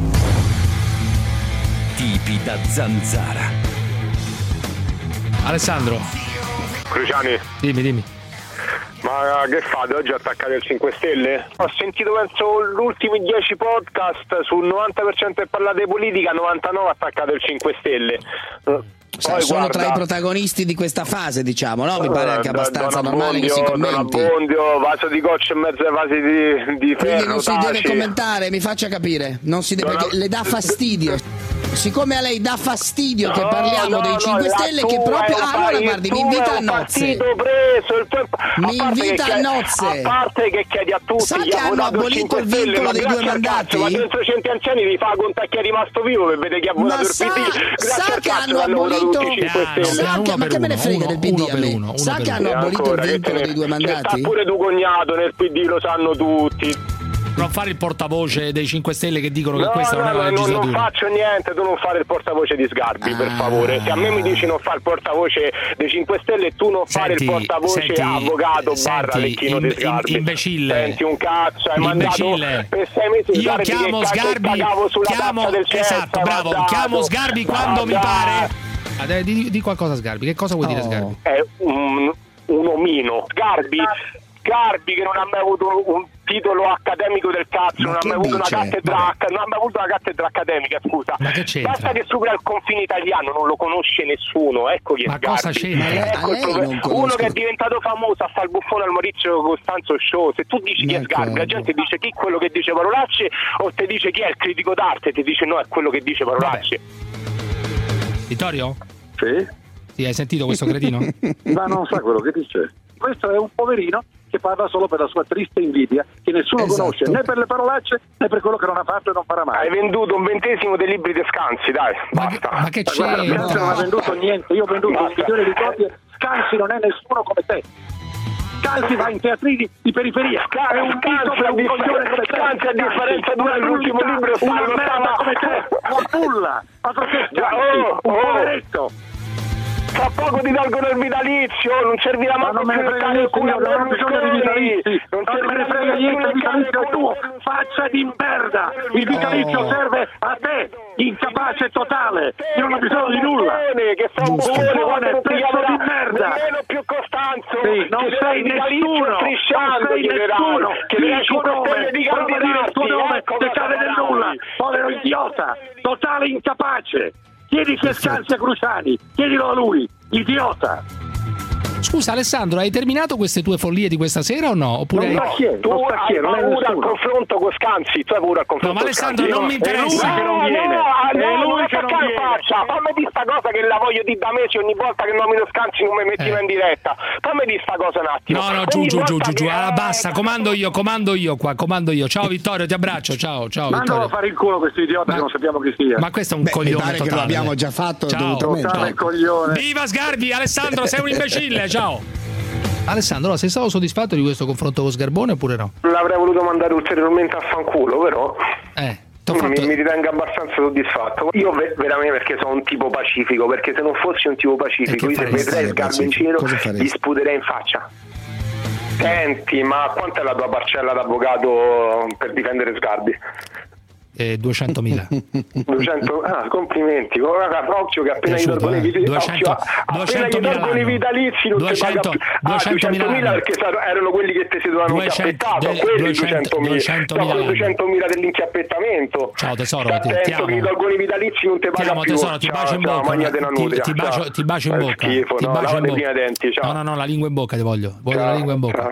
Tipi da Zanzara. Alessandro, Cruciani, dimmi, dimmi. ma che fate oggi attaccate al cinque Stelle? Ho sentito penso gli ultimi dieci podcast, sul novanta per cento che parlate di politica, novantanove attaccate al cinque Stelle. Sa- Poi sono guarda, tra i protagonisti di questa fase, diciamo, no? Mi pare anche eh, abbastanza Don normale che si Abbondio, Don commenti. Abbondio, vaso di coccia in mezzo ai vasi di, di Quindi ferro, non si deve taci. commentare, mi faccia capire, non si deve, Don perché Ab- le dà fastidio. Siccome a lei dà fastidio che No, parliamo no, dei no, cinque la Stelle, che tua proprio. è un Ah, allora pa- guardi, il mi tuo invita è a un nozze. partito preso, il tuo- a Mi parte che invita a chiedi- nozze. A parte che chiedi a tutti Sa chi che ha hanno votato abolito cinque il Stelle, vincolo ma dei grazie due al mandati? cazzo, ma dentro cento anziani vi fa conta chi è rimasto vivo per vedere chi ha Ma votato il sa- P D. sa Grazie al che cazzo hanno che hanno votato abolito- tutti i cinque Piano, Stelle. Sa piano, che- uno ma per che me ne uno, frega uno- del P D uno a per me? uno, uno Sa per che uno. hanno E abolito il ancora, che vincolo te ne- dei due che mandati? sta pure tuo cognato nel P D, lo sanno tutti. non fare il portavoce dei cinque Stelle che dicono No, che questa no, non è la no, legislatura. non faccio niente, tu non fare il portavoce di Sgarbi, Ah. per favore. Se a me mi dici non fare il portavoce dei cinque Stelle, tu non fare Senti, il portavoce senti, avvocato barra senti, lecchino im- di Sgarbi. im- imbecille. Senti un cazzo, hai Imbecille. mandato per sei mesi Io Sgarbi chiamo che cazzo Sgarbi, cagavo sulla chiamo, tazza del cesso, esatto, hai bravo, mandato. chiamo Sgarbi quando mi Guarda. pare. Adè, di, di qualcosa a Sgarbi, che cosa vuoi dire Sgarbi? È un, un omino. Sgarbi, Sgarbi che non ha mai avuto un titolo accademico del cazzo, non ha mai avuto una cattedra, non ha mai avuto una cattedra accademica, scusa. Ma che c'entra? Basta che supera il confine italiano, non lo conosce nessuno, ecco chi è Ma Sgarbi. cosa c'entra? Ecco il A lei problema. non conosco. Uno che è diventato famoso a fare il buffone al Maurizio Costanzo Show. Se tu dici chi è Sgarbi, la gente dice chi è quello che dice parolacce, o ti dice chi è il critico d'arte e ti dice no, è quello che dice parolacce. Vittorio? Sì? Sì, hai sentito questo cretino? Ma non sa quello che dice. Questo è un poverino che parla solo per la sua triste invidia, che nessuno Esatto. conosce, né per le parolacce né per quello che non ha fatto e non farà mai. Hai venduto un ventesimo dei libri di Scanzi, dai, basta. Ma che Guarda, Scanzi non ha venduto niente, io ho venduto un milione di copie, Scanzi non è nessuno come te. Scanzi va in teatrini di periferia, è un mito per un coglione come te. Scanzi, a differenza di uno, l'ultimo libro sta- una lo merda stava- come te, una pulla, altro che Scanzi, Oh, un oh. poveretto. Tra poco ti tolgono il vitalizio, non servirà Ma manco non me più ne il frega cane niente, culo io non ho bisogno di vitalizi, non non me ne frega niente, il vitalizio è tuo, faccia di merda, il vitalizio Oh. serve a te, incapace totale, io non ho bisogno di nulla. Che sei un buffone, Buffone, quando ti pezzo chiamerà di merda. nemmeno più Costanzo, Sì, non che sei il vitalizio nessuno, strisciando non sei chiederà, nessuno, che il le tuo cinque nome, Stelle di prova a dire il tuo candidarti, nome, ecco che cosa cade nel farai. nulla, povero idiota, totale incapace, chiedi che Scanzi a Cruciani, chiedilo a lui, idiota. Scusa Alessandro, hai terminato queste tue follie di questa sera o no? Oppure No, hai... tu hai paura al confronto con Scanzi, tu hai paura al confronto No, ma Alessandro, con Scanzi. non mi interessa. No, È lui che non no, viene. no, È no, lui non che non attaccare viene. faccia. Fammi di sta cosa che la voglio di da mesi ogni volta che nomino Scanzi non mi mettiva in diretta. Fammi di sta cosa un attimo. No, no, giù, Ogni giù, giù, volta giù, giù. che- Allora, basta, comando io, comando io qua, comando io. Ciao Vittorio, ti abbraccio, ciao, ciao Mandalo a Vittorio. fare il culo questo idiota che non sappiamo chi sia. Ma questo è un coglione pare che totale. lo abbiamo già fatto, Ciao. dovuto mettere. Totale coglione. Viva Sgarbi, Alessandro, sei un imbecille, ciao. Alessandro, allora, sei stato soddisfatto di questo confronto con Sgarbone oppure no? L'avrei voluto mandare ulteriormente a fanculo, però Eh, mi, mi ritengo abbastanza soddisfatto. Io ve- veramente perché sono un tipo pacifico, perché se non fossi un tipo pacifico, io se vedrei Sgarbi in giro gli sputerei in faccia. Senti, ma quanto è la tua parcella d'avvocato per difendere Sgarbi? Eh, duecentomila. duecento Ah, complimenti. Guarda, occhio che appena gli Piaciuto, tolgono i eh? vitalizi, duecento occhio, appena gli duecentomila tolgono i l'anno. vitalizi non ti paga duecento più. Ah, duecentomila duecentomila l'anno. perché sa- erano quelli che ti si dovevano duecento inchiappettato, de- quelli duecento duecentomila. duecentomila No, l'anno. duecentomila dell'inchiappettamento. Ciao tesoro, Stai ti, ti attento amo. che gli tolgono i vitalizi non ti Ti paga amo più. tesoro, ti Ciao, bacio in ciao, bocca. magnate una Ti, nutria. ti bacio, Ciao. ti bacio in Fai bocca. schifo, ti no, bacio in lavati bocca. prima i denti, ciao. No, no, no, la lingua in bocca ti voglio. Voglio Ciao, la lingua in bocca.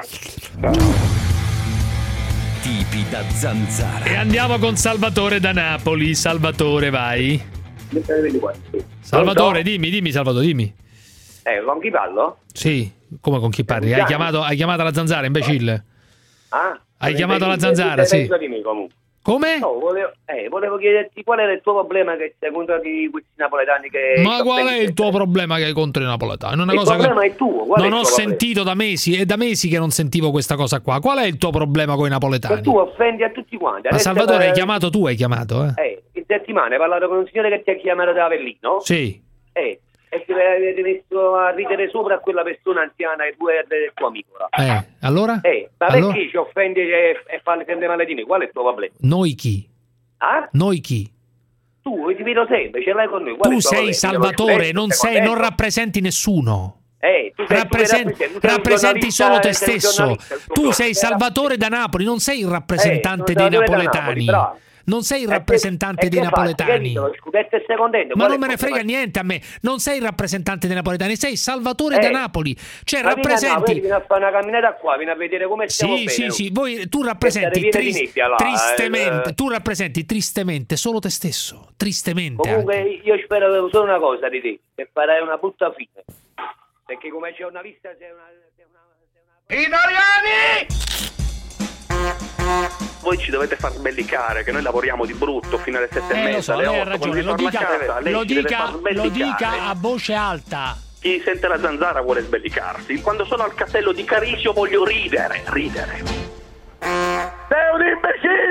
Tipi da zanzara. E andiamo con Salvatore da Napoli. Salvatore, vai. Salvatore, dimmi, dimmi Salvatore, dimmi. Eh, con chi parlo? Sì, come con chi parli? Hai chiamato, hai chiamato la zanzara, imbecille? Ah? Hai chiamato la Imbecille, zanzara, sei sì. peggio di me, comunque. Come? No, volevo, eh, volevo chiederti qual era il tuo problema che sei contro di questi napoletani che... Ma qual è il tuo problema che hai contro i napoletani? È una Il cosa problema che è tuo, qual è non il ho tuo problema? sentito da mesi, è da mesi che non sentivo questa cosa qua. Qual è il tuo problema con i Che napoletani? tu offendi a tutti quanti. Ma Adesso Salvatore, per- hai chiamato tu, hai chiamato, eh? Eh, in settimana hai parlato con un signore che ti ha chiamato da Avellino. Sì. Eh, e ti avete messo a ridere sopra a quella persona anziana che tu eri del tuo amico. là. Eh, allora? Eh, ma Allora? perché ci offendi e, e farli sentire male di noi? Qual è il tuo problema? Noi chi? Ah? Noi chi? Tu ti vedo sempre, ce l'hai con noi. Qual è Tu il tuo sei problema? Salvatore, Eh, non sei sei, non contento? rappresenti nessuno. Eh, tu sei Rappresenti, tu sei- tu sei un rappresenti giornalista, solo te sei un stesso. giornalista, il tuo Tu giorno- sei Salvatore da Napoli, non sei il rappresentante Eh, dei sono Salvatore da napoletani. Napoli, bravo. Non sei il E rappresentante che- dei e che fai? napoletani. Che dico, scudetto e sei contento? Ma Qual non è me ne il frega problema? niente a me. Non sei il rappresentante dei napoletani, sei Salvatore Eh, da Napoli. Cioè Ma vieni a Napoli, rappresenti. vieni a fare una camminata qua, vieni a vedere come stiamo Sì, bene. sì, oh. sì, voi, tu rappresenti Questa tris- riviera di nebbia, là, tristemente, eh, tu rappresenti tristemente solo te stesso, tristemente Comunque anche. io spero solo una cosa di te, che farai una brutta fine. Perché come giornalista sei una... Sei una, sei una... Italiani! Voi ci dovete far sbellicare, che noi lavoriamo di brutto fino alle sette e Eh, mezza, lo so, alle lei ha otto, ragione, quando lo si torna dica, a casa, lei lo ci deve dica, far lo sbellicare. dica a voce alta. Chi sente la zanzara vuole sbellicarsi. Quando sono al castello di Carisio voglio ridere, ridere. Sei un imbecille!